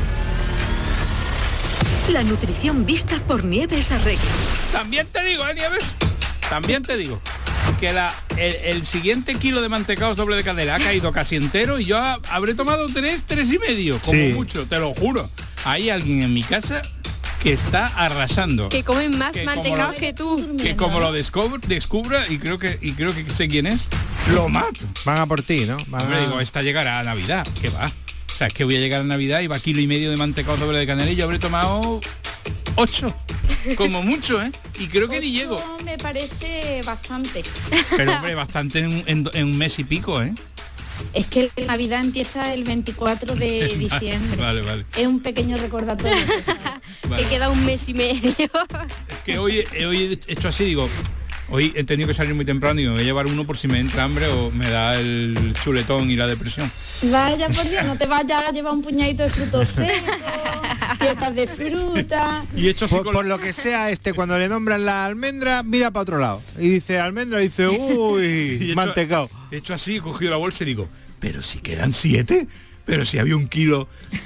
La nutrición vista por Nieves Arregui. También te digo, ¿eh, Nieves? También te digo que la, el, el siguiente kilo de mantecaos doble de cadera ha caído casi entero y yo ha- habré tomado tres, tres y medio, como Sí. mucho, te lo juro. Hay alguien en mi casa que está arrasando. Que comen más Que como mantecaos lo- que tú. Que como lo descubra, descubra y creo que y creo que sé quién es, lo mato. Van a por ti, ¿no? Van Hombre, a- digo, esta llegará a Navidad, ¿qué va? O sea, es que voy a llegar a Navidad y va kilo y medio de mantecao doble de canela y yo habré tomado ocho, como mucho, ¿eh? Y creo que ni llego. Ocho me parece bastante. Pero hombre, bastante en, un- en- en un mes y pico, ¿eh? Es que la Navidad empieza el veinticuatro de diciembre. Vale, vale. Es un pequeño recordatorio. Vale. Te queda un mes y medio. Es que hoy, eh, hoy he hecho así, digo, hoy he tenido que salir muy temprano y me voy a llevar uno por si me entra hambre o me da el chuletón y la depresión. Vaya por Dios, no te vayas a llevar un puñadito de frutos secos, piezas de fruta. Y he hecho así Por, con por lo que sea, este cuando le nombran la almendra, mira para otro lado. Y dice almendra, y dice, Y he uy, hecho- mantecao. He hecho así, he cogido la bolsa y digo, pero si quedan siete, pero si había un kilo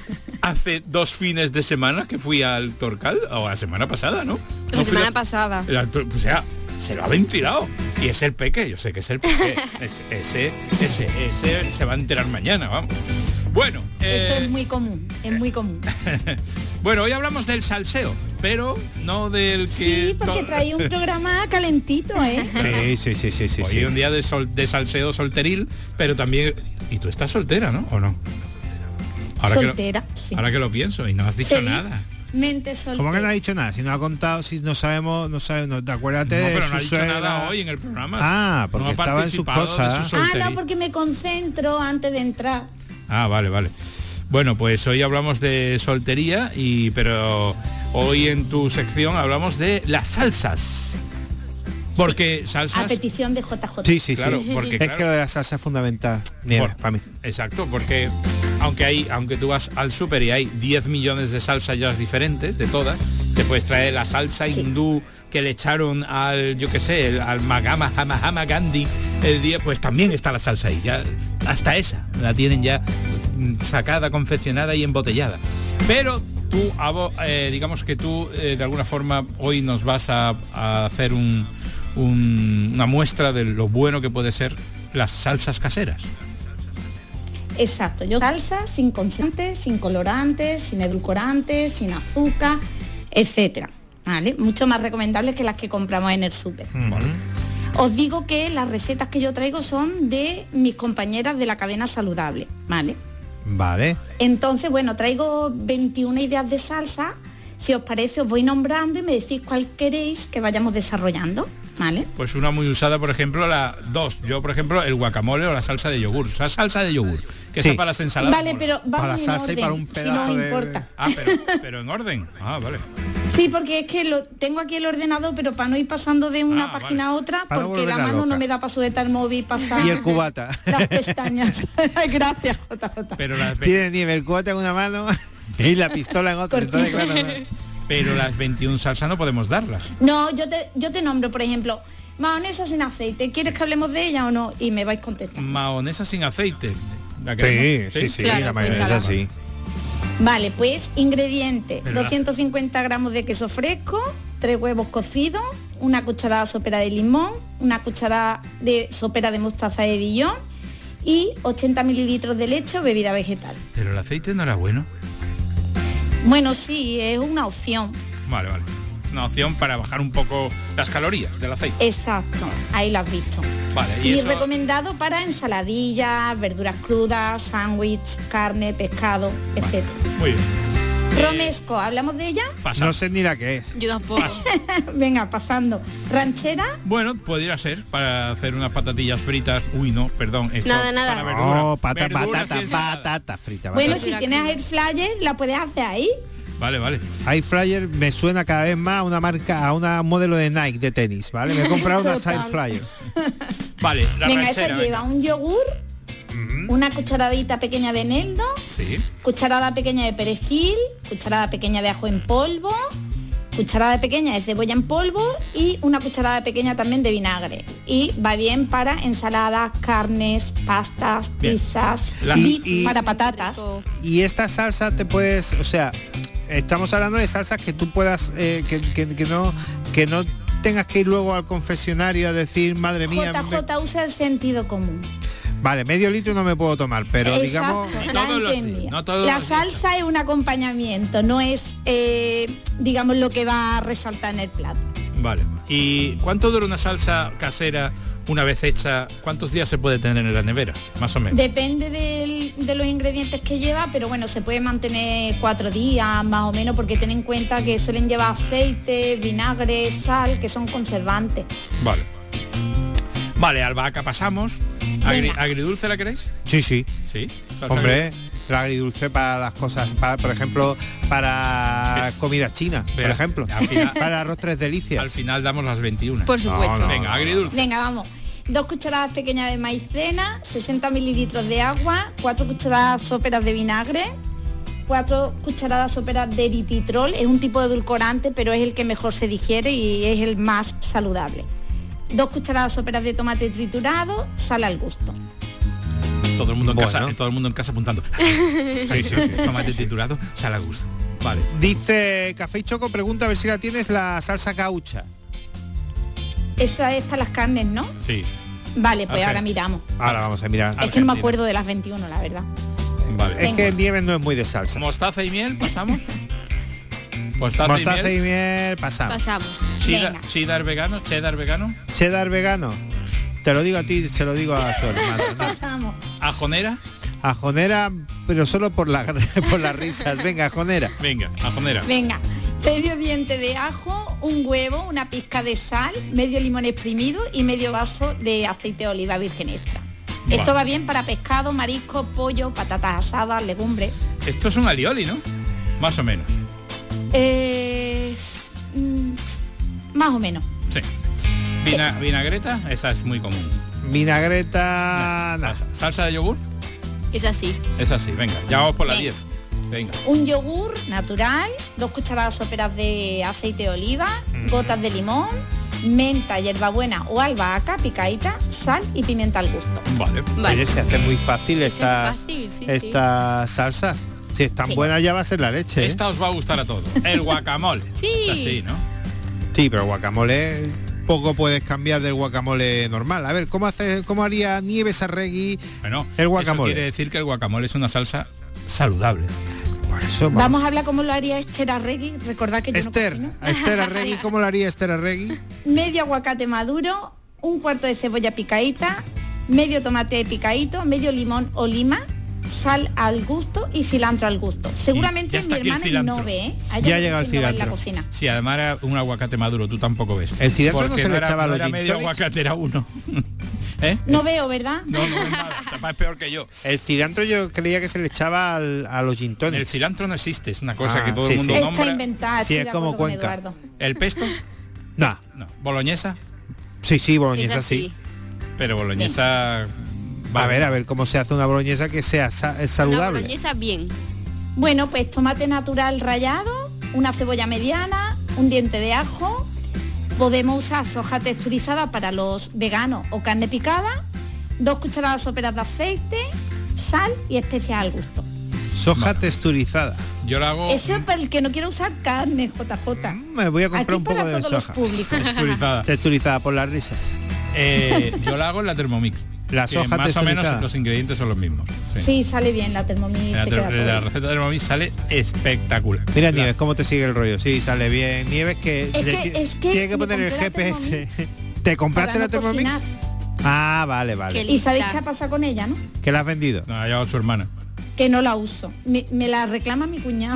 hace dos fines de semana que fui al Torcal, o la semana pasada, ¿no? La No fui semana pasada. el alto- o sea, se lo ha ventilado. Y es el peque, yo sé que es el peque. Es- ese, ese, ese se va a enterar mañana, vamos. Bueno, Esto eh, es muy común, es muy común. bueno, hoy hablamos del salseo, pero no del que... Sí, porque no- trae un programa calentito, ¿eh? Sí, sí, sí, sí, sí. Hoy sí. es un día de, sol- de salseo solteril, pero también... ¿Y tú estás soltera, no? ¿O no? Ahora Soltera, que lo, sí. ahora que lo pienso y no has dicho Feliz. nada. Mente soltera. ¿Cómo que no ha dicho nada? Si no ha contado, si no sabemos, no sabemos, no, acuérdate No, de pero su no ha dicho suegra. nada hoy en el programa. Ah, porque No ha estaba en sus participado de cosas. su Ah, soltería. no, porque me concentro antes de entrar. Ah, vale, vale. Bueno, pues hoy hablamos de soltería, y pero hoy en tu sección hablamos de las salsas. Porque A salsas... petición de J J. Sí, sí, Claro, sí. porque, es claro. que lo de la salsa es fundamental. Nieve, Por- para mí. Exacto, porque aunque hay, aunque tú vas al súper y hay diez millones de salsas ya diferentes, de todas, te puedes traer la salsa hindú que le echaron al, yo qué sé, el- al Magama Mahama Gandhi el día, pues también está la salsa ahí, ya hasta esa la tienen ya mm, sacada, confeccionada y embotellada. Pero tú, Abo, eh, digamos que tú eh, de alguna forma hoy nos vas a, a hacer un, un- una muestra de lo bueno que puede ser las salsas caseras. Exacto, yo salsa sin conservantes, sin colorantes, sin edulcorantes, sin azúcar, etcétera. ¿Vale? Mucho más recomendables que las que compramos en el súper. Os digo que las recetas que yo traigo son de mis compañeras de la cadena saludable, ¿vale? Vale. Entonces, bueno, traigo veintiuna ideas de salsa. Si os parece, os voy nombrando y me decís cuál queréis que vayamos desarrollando. ¿vale? Pues una muy usada, por ejemplo, la dos. Yo, por ejemplo, el guacamole o la salsa de yogur. O sea, salsa de yogur, que Sí. es para las ensaladas. Vale, pero vamos Para la en salsa y orden, para un si pedazo no de- importa. Ah, pero, pero en orden. Ah, vale. Sí, porque es que lo tengo aquí el ordenador, pero para no ir pasando de una Ah, página a otra, Para no porque la volverla mano loca. no me da para sujetar el móvil y pasar Y el cubata. las pestañas. Gracias, J J. Pero las, ve- Tiene nivel el cubata en una mano y la pistola en otra. Entonces, claro, no. pero las veintiuna salsas no podemos darlas. No, yo te, yo te nombro, por ejemplo, mahonesa sin aceite. ¿Quieres que hablemos de ella o no? Y me vais contestando. Mahonesa sin aceite. ¿La Sí, queremos? sí, sí, Claro, la mayonesa cuéntala. sí. Vale, pues ingredientes: Pero la- doscientos cincuenta gramos de queso fresco, tres huevos cocidos, una cucharada sopera de limón, una cucharada de sopera de mostaza de Dijon y ochenta mililitros de leche o bebida vegetal. Pero el aceite no era bueno. Bueno, sí, es una opción. Vale, vale. Es una opción para bajar un poco las calorías del aceite. Exacto, ahí lo has visto. Vale, y, Y eso- recomendado para ensaladillas, verduras crudas, sándwich, carne, pescado, etcétera. Muy bien. Romesco, ¿hablamos de ella? Pasa. No sé ni la que es. Yo tampoco. Venga, pasando. Ranchera, Bueno, podría ser para hacer unas patatillas fritas. Uy, no, perdón. Esto Nada, nada. Para verdura. No, pata, Verduras patata, y ensalada. patata frita. bueno, patata. si tienes air fryer, la puedes hacer ahí. Vale, vale. Air Flyer me suena cada vez más a una marca, a una modelo de Nike de tenis, ¿vale? Me he comprado una Total. Air Flyer. Vale, la Venga, ranchera, esa venga. lleva un yogur, una cucharadita pequeña de eneldo, Sí. cucharada pequeña de perejil, cucharada pequeña de ajo en polvo, cucharada pequeña de cebolla en polvo y una cucharada pequeña también de vinagre. Y va bien para ensaladas, carnes, pastas, Bien. pizzas, La- y, y- para patatas. Y esta salsa te puedes, o sea, estamos hablando de salsas que tú puedas, eh, que, que- que no, que no tengas que ir luego al confesionario a decir, madre mía, J me- J usa el sentido común. vale, medio litro no me puedo tomar, pero digamos, Exacto, No todos la los entendí. días, no todos La los días. salsa es un acompañamiento, no es, eh, digamos, lo que va a resaltar en el plato. Vale. ¿Y cuánto dura una salsa casera una vez hecha? ¿Cuántos días se puede tener en la nevera? Más o menos. Depende del- de los ingredientes que lleva, pero bueno, se puede mantener cuatro días más o menos, porque ten en cuenta que suelen llevar aceite, vinagre, sal, que son conservantes. Vale. Vale, albahaca pasamos. Agri- Venga. ¿Agridulce la queréis? sí, sí. Sí. salsa Hombre, el agridulce para las cosas, para, por ejemplo, para Es- comida china, por Verás, ejemplo, al final- para arroz tres agri- delicias. Al final damos las veintiuna. Por supuesto. No, no. Venga, agridulce. Venga, vamos. Dos cucharadas pequeñas de maicena, sesenta mililitros de agua, cuatro cucharadas soperas de vinagre, cuatro cucharadas soperas de eritritol. Es un tipo de edulcorante, pero es el que mejor se digiere y es el más saludable. Dos cucharadas soperas de tomate triturado, sal al gusto. Todo el mundo en Bueno. casa, todo el mundo en casa apuntando. Sí, sí, sí. Tomate triturado, sal a gusto. Vale. Dice Café y Choco, pregunta a ver si la tienes la salsa caucha. Esa es para las carnes, ¿no? Sí. Vale, pues Ok. ahora miramos. Ahora vamos a mirar. Es que no Argentina. me acuerdo de las veintiuna, la verdad. Vale. Es Venga. que Nieves no es muy de salsa. Mostaza y miel, pasamos. Mostaza, Mostaza y y miel. miel, pasamos. Pasamos. Cheddar, Venga. cheddar vegano, cheddar vegano. Cheddar vegano. Te lo digo a ti, se lo digo a su hermano. Pasamos. Ajonera. Ajonera, pero solo por la por las risas. Venga, ajonera. Venga, ajonera. Venga, medio diente de ajo, un huevo, una pizca de sal, medio limón exprimido y medio vaso de aceite de oliva virgen extra. Vale. Esto va bien para pescado, marisco, pollo, patatas asadas, legumbres. Esto es un alioli, ¿no? Más o menos. Eh, mm, más o menos. Sí. Vina- vinagreta, esa es muy común. Vinagreta, nada. Salsa de yogur, Es así. es así. Venga, ya vamos por la Venga. diez. Venga. Un yogur natural, dos cucharadas soperas de aceite de oliva, gotas de limón, menta, hierbabuena o albahaca picadita, sal y pimienta al gusto. Vale. Vale. Oye, se hace muy fácil Ese es estas fácil, sí, sí. estas salsas. Si están Sí. buenas ya va a ser la leche. ¿eh? Esta os va a gustar a todos. El guacamole. Sí. Es así, ¿no? Sí, pero guacamole poco puedes cambiar del guacamole normal. A ver, ¿cómo hace, cómo haría Nieves Arregui Bueno, el guacamole? eso quiere decir que el guacamole es una salsa saludable. Por eso, vamos. Vamos a hablar cómo lo haría Esther Arregui. Recordad que yo Esther, no cocino. a Esther Arregui, ¿cómo lo haría Esther Arregui? Medio aguacate maduro, un cuarto de cebolla picadita, medio tomate picadito, medio limón o lima, sal al gusto y cilantro al gusto. Seguramente mi hermana no ve, ¿eh? A ella Ya ha le llegado el gusta en la cilantro. cocina. Sí, además era un aguacate maduro, tú tampoco ves. El cilantro no Porque se le era- echaba a no los era gin medio tonics. aguacate, era uno. ¿Eh? No veo, ¿verdad? No, no es nada, capaz es peor que yo. El cilantro yo creía que se le echaba al- a los gin tonics. El cilantro no existe, es una cosa Ah, que todo sí, el mundo sí. nombra. Está inventada, Sí, estoy es de como acuerdo con Cuenca. Eduardo. ¿El pesto? No. No. ¿Boloñesa? Sí, sí, boloñesa Esa sí. sí. Pero boloñesa... A ver, a ver cómo se hace una boloñesa que sea sa- Una saludable. boloñesa bien. Bueno, pues tomate natural rallado, una cebolla mediana, un diente de ajo. Podemos usar soja texturizada para los veganos o carne picada, dos cucharadas soperas de aceite, sal y especias al gusto. Soja texturizada. Yo lo hago Eso es para el que no quiera usar carne, J J. Me voy a comprar Aquí un poco para de todos los soja. públicos. texturizada. Texturizada por las risas. Eh, yo lo hago en la Thermomix. La que soja más o texturizada. menos los ingredientes son los mismos. Sí. Sí, sale bien la Thermomix. La, te queda ter- todo la bien. receta de Thermomix sale espectacular. Mira, La- Nieves, cómo te sigue el rollo. Sí, sale bien. Nieves que, Es le que- ti- es que tiene que me poner el compré G P la S. ¿Te compraste Para la no Thermomix? cocinar. Ah, vale, vale. Qué ¿Y sabéis lista. qué pasa con ella, no? ¿Qué la has vendido? No, ha llevado su hermana. Que no la uso. Me, me la reclama mi cuñado.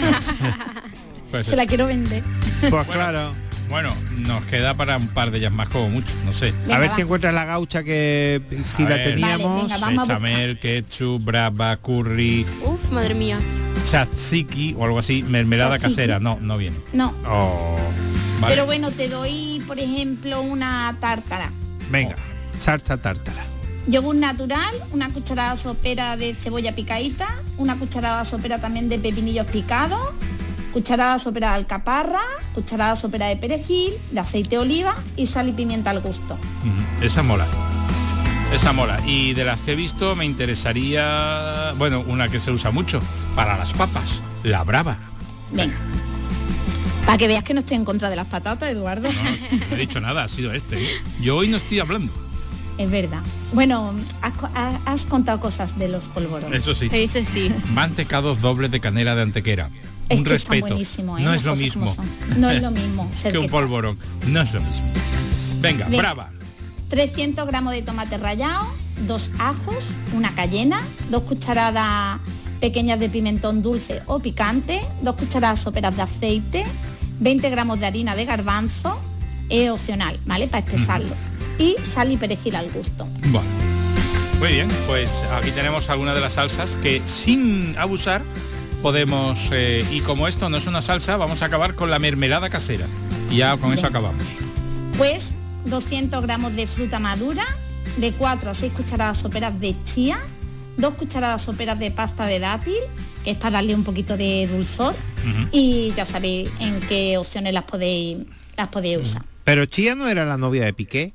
Pues Se la quiero vender. Pues claro. Bueno, nos queda para un par de ellas más como mucho, no sé. Venga, a ver va. si encuentras la gaucha que si A la ver. teníamos. Vale, venga, vamos a Bechamel, ketchup, brava, curry, Uf, madre mía. tzatziki o algo así, mermelada Tzatziki. casera. No, no viene. No. Oh, Vale. Pero bueno, te doy, por ejemplo, una tártara. venga, salsa tártara. Yogur natural, una cucharada sopera de cebolla picadita, una cucharada sopera también de pepinillos picados, cucharada sopera de alcaparra, cucharada sopera de perejil, de aceite de oliva y sal y pimienta al gusto. Ujú, esa mola. Esa mola. Y de las que he visto me interesaría, bueno, una que se usa mucho para las papas, la brava. Venga. Para que veas que no estoy en contra de las patatas, Eduardo. No, no he dicho nada, ha sido este. ¿eh? Yo hoy no estoy hablando. Es verdad. Bueno, has, co- ha- has contado cosas de los polvorones. Eso sí. Ese sí. Mantecados dobles de canela de Antequera. Es un que están respeto. buenísimo, ¿eh? No Las es lo cosas mismo. como son. No es lo mismo ser que un que- polvorón. No es lo mismo. Venga, Venga. brava. trescientos gramos de tomate rallado, dos ajos, una cayena, dos cucharadas pequeñas de pimentón dulce o picante, dos cucharadas soperas de aceite, veinte gramos de harina de garbanzo, es opcional, ¿vale? Para espesarlo. Y sal y perejil al gusto. Bueno. Muy bien, pues aquí tenemos algunas de las salsas que sin abusar podemos, eh, y como esto no es una salsa, vamos a acabar con la mermelada casera. Y ya con eso Bien. acabamos. Pues doscientos gramos de fruta madura, de cuatro a seis cucharadas soperas de chía, dos cucharadas soperas de pasta de dátil, que es para darle un poquito de dulzor, Ujú. y ya sabéis en qué opciones las podéis, las podéis usar. Pero Chía no era la novia de Piqué.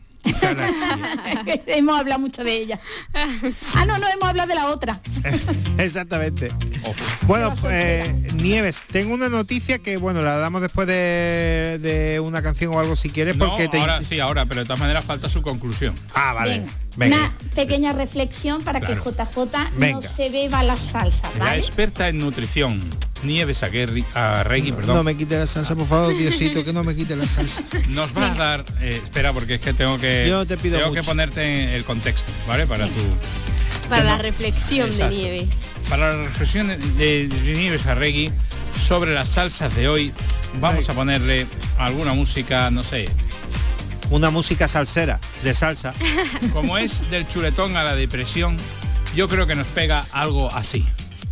Hemos hablado mucho de ella. Ah, no, no, hemos hablado de la otra. Exactamente. Bueno, eh, Nieves, tengo una noticia que, bueno, la damos después de, de una canción o algo si quieres, No, porque te... ahora sí, ahora, pero de todas maneras falta su conclusión. Ah, vale. Venga, Venga. Una pequeña reflexión para Claro. que J J no Venga. se beba las salsas, La ¿vale? experta en nutrición, Nieves Aguirre, a Regui, perdón. No me quite la salsa, por favor, Diosito, que no me quite la salsa. Nos va a dar, eh, espera, porque es que tengo que Yo te pido tengo mucho. que ponerte el contexto, ¿vale? Para tu Para la reflexión Exacto. de Nieves. para la reflexión de, de Nieves Arregui sobre las salsas de hoy, vamos a ponerle alguna música, no sé, Una música salsera, de salsa. como es del chuletón a la depresión, yo creo que nos pega algo así.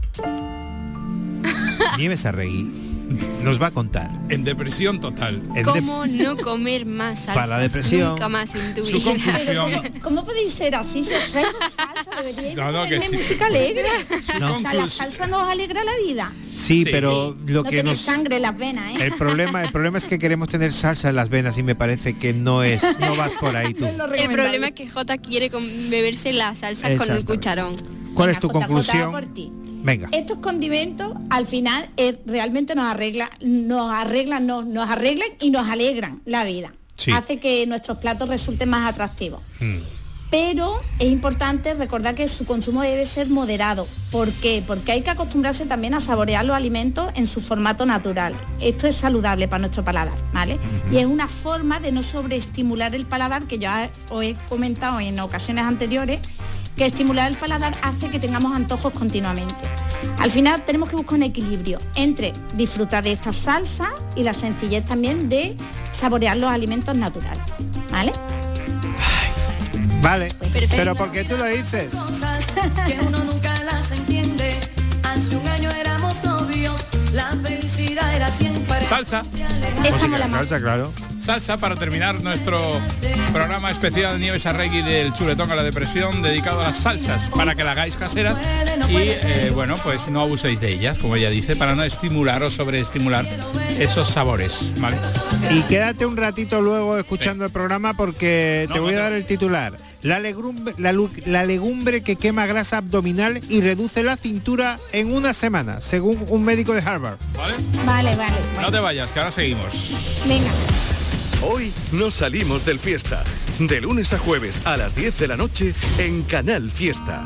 Nieves Arregui nos va a contar. En depresión total. En ¿Cómo no comer más salsas? Para la depresión. Nunca más en tu Su vida. conclusión. Pero, ¿cómo podéis ser así? Si os traigo salsa, deberíais No, no, que ponerme sí. música alegre. No. O sea, la salsa nos alegra la vida. Sí, pero lo no que tenéis nos... sangre en las venas, ¿eh? El problema, el problema es que queremos tener salsa en las venas y me parece que no es, no vas por ahí tú. El problema es que Jota quiere con- beberse la salsa con el Exactamente. cucharón. ¿Cuál es tu J J, conclusión? por ti. Venga. Estos condimentos al final eh, realmente nos arregla, nos arreglan, nos, nos arreglan y nos alegran la vida. Sí. Hace que nuestros platos resulten más atractivos. Mm. Pero es importante recordar que su consumo debe ser moderado. ¿Por qué? Porque hay que acostumbrarse también a saborear los alimentos en su formato natural. Esto es saludable para nuestro paladar, ¿vale? Y es una forma de no sobreestimular el paladar, que ya os he comentado en ocasiones anteriores, que estimular el paladar hace que tengamos antojos continuamente. Al final tenemos que buscar un equilibrio entre disfrutar de esta salsa y la sencillez también de saborear los alimentos naturales, ¿vale? Vale, Pues pero ¿por qué tú lo dices? Cosas que uno nunca las entiende. Hace un año éramos novios, la felicidad era siempre. Salsa. Música, salsa, claro. Salsa para terminar nuestro programa especial Nieves Arregui del chuletón a la depresión, dedicado a las salsas, para que la hagáis caseras y eh, bueno, pues no abuséis de ellas, como ella dice, para no estimular o sobreestimular esos sabores, ¿vale? Y quédate un ratito luego escuchando sí. el programa porque no, te voy no, a dar no. el titular. La legumbre, la, la legumbre que quema grasa abdominal y reduce la cintura en una semana, según un médico de Harvard. ¿Vale? Vale, vale. No te vayas, que ahora seguimos. Venga. Hoy nos salimos del Fiesta. De lunes a jueves a las diez de la noche en Canal Fiesta.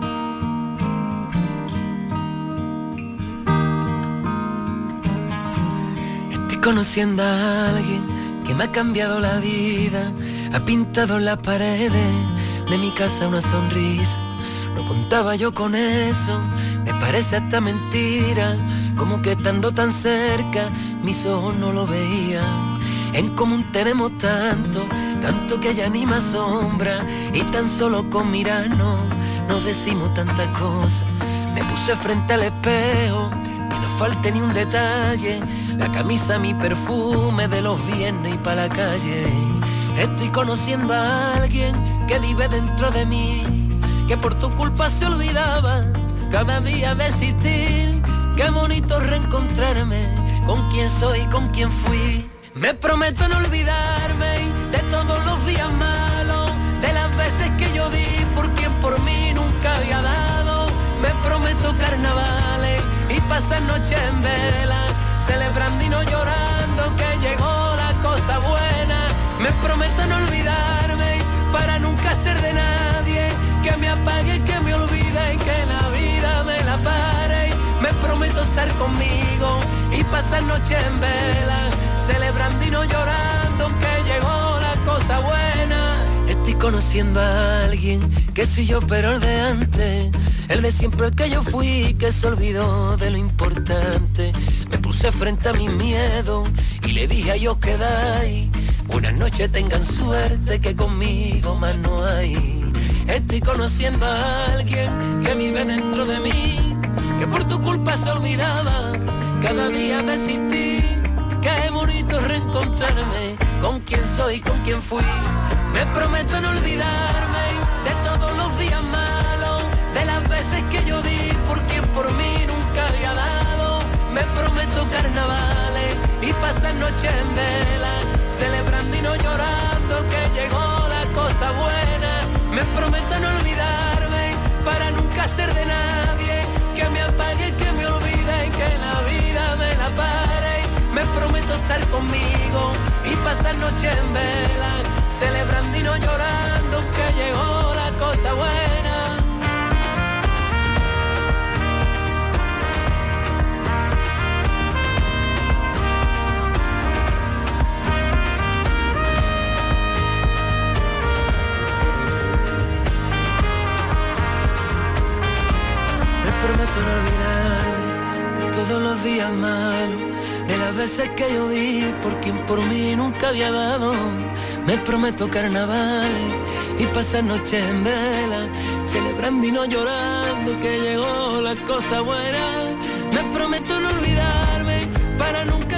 Estoy conociendo a alguien que me ha cambiado la vida. Ha pintado en las paredes de mi casa una sonrisa. No contaba yo con eso, me parece hasta mentira. Como que estando tan cerca, mis ojos no lo veían. En común tenemos tanto, tanto que ya ni me asombra. Y tan solo con mirarnos nos decimos tantas cosas. Me puse frente al espejo y no falte ni un detalle. La camisa, mi perfume de los viernes y pa' la calle. Estoy conociendo a alguien que vive dentro de mí, que por tu culpa se olvidaba cada día de existir. Qué bonito reencontrarme con quien soy, con quien fui. Me prometo no olvidarme de todos los días malos, de las veces que yo di por quien por mí nunca había dado. Me prometo carnavales y pasar noches en vela, celebrando y no llorando que llegó la cosa buena. Me prometo no olvidarme para nunca ser de nadie, que me apague, que me olvide y que la vida me la pare. Me prometo estar conmigo y pasar noches en vela, celebrando y no llorando que llegó la cosa buena. Estoy conociendo a alguien que soy yo pero el de antes, el de siempre, el que yo fui, que se olvidó de lo importante. Me puse frente a mi miedo y le dije a ellos quedáis. Buenas noches, tengan suerte que conmigo más no hay. Estoy conociendo a alguien que vive dentro de mí, que por tu culpa se olvidaba cada día de existir. Qué bonito reencontrarme con quien soy, con quien fui. Me prometo no olvidarme de todos los días malos, de las veces que yo di por quien por mí nunca había dado. Me prometo carnavales y pasar noches en vela, celebrando y no llorando que llegó la cosa buena. Me prometo no olvidarme para nunca ser de nadie, que me apague, que me olvide y que la vida me la pare. Me prometo estar conmigo y pasar noche en vela, celebrando y no llorando que llegó la cosa buena. Me prometo no olvidarme de todos los días malos, de las veces que yo di por quien por mí nunca había dado. Me prometo carnavales y pasar noches en vela, celebrando y no llorando que llegó la cosa buena. Me prometo no olvidarme para nunca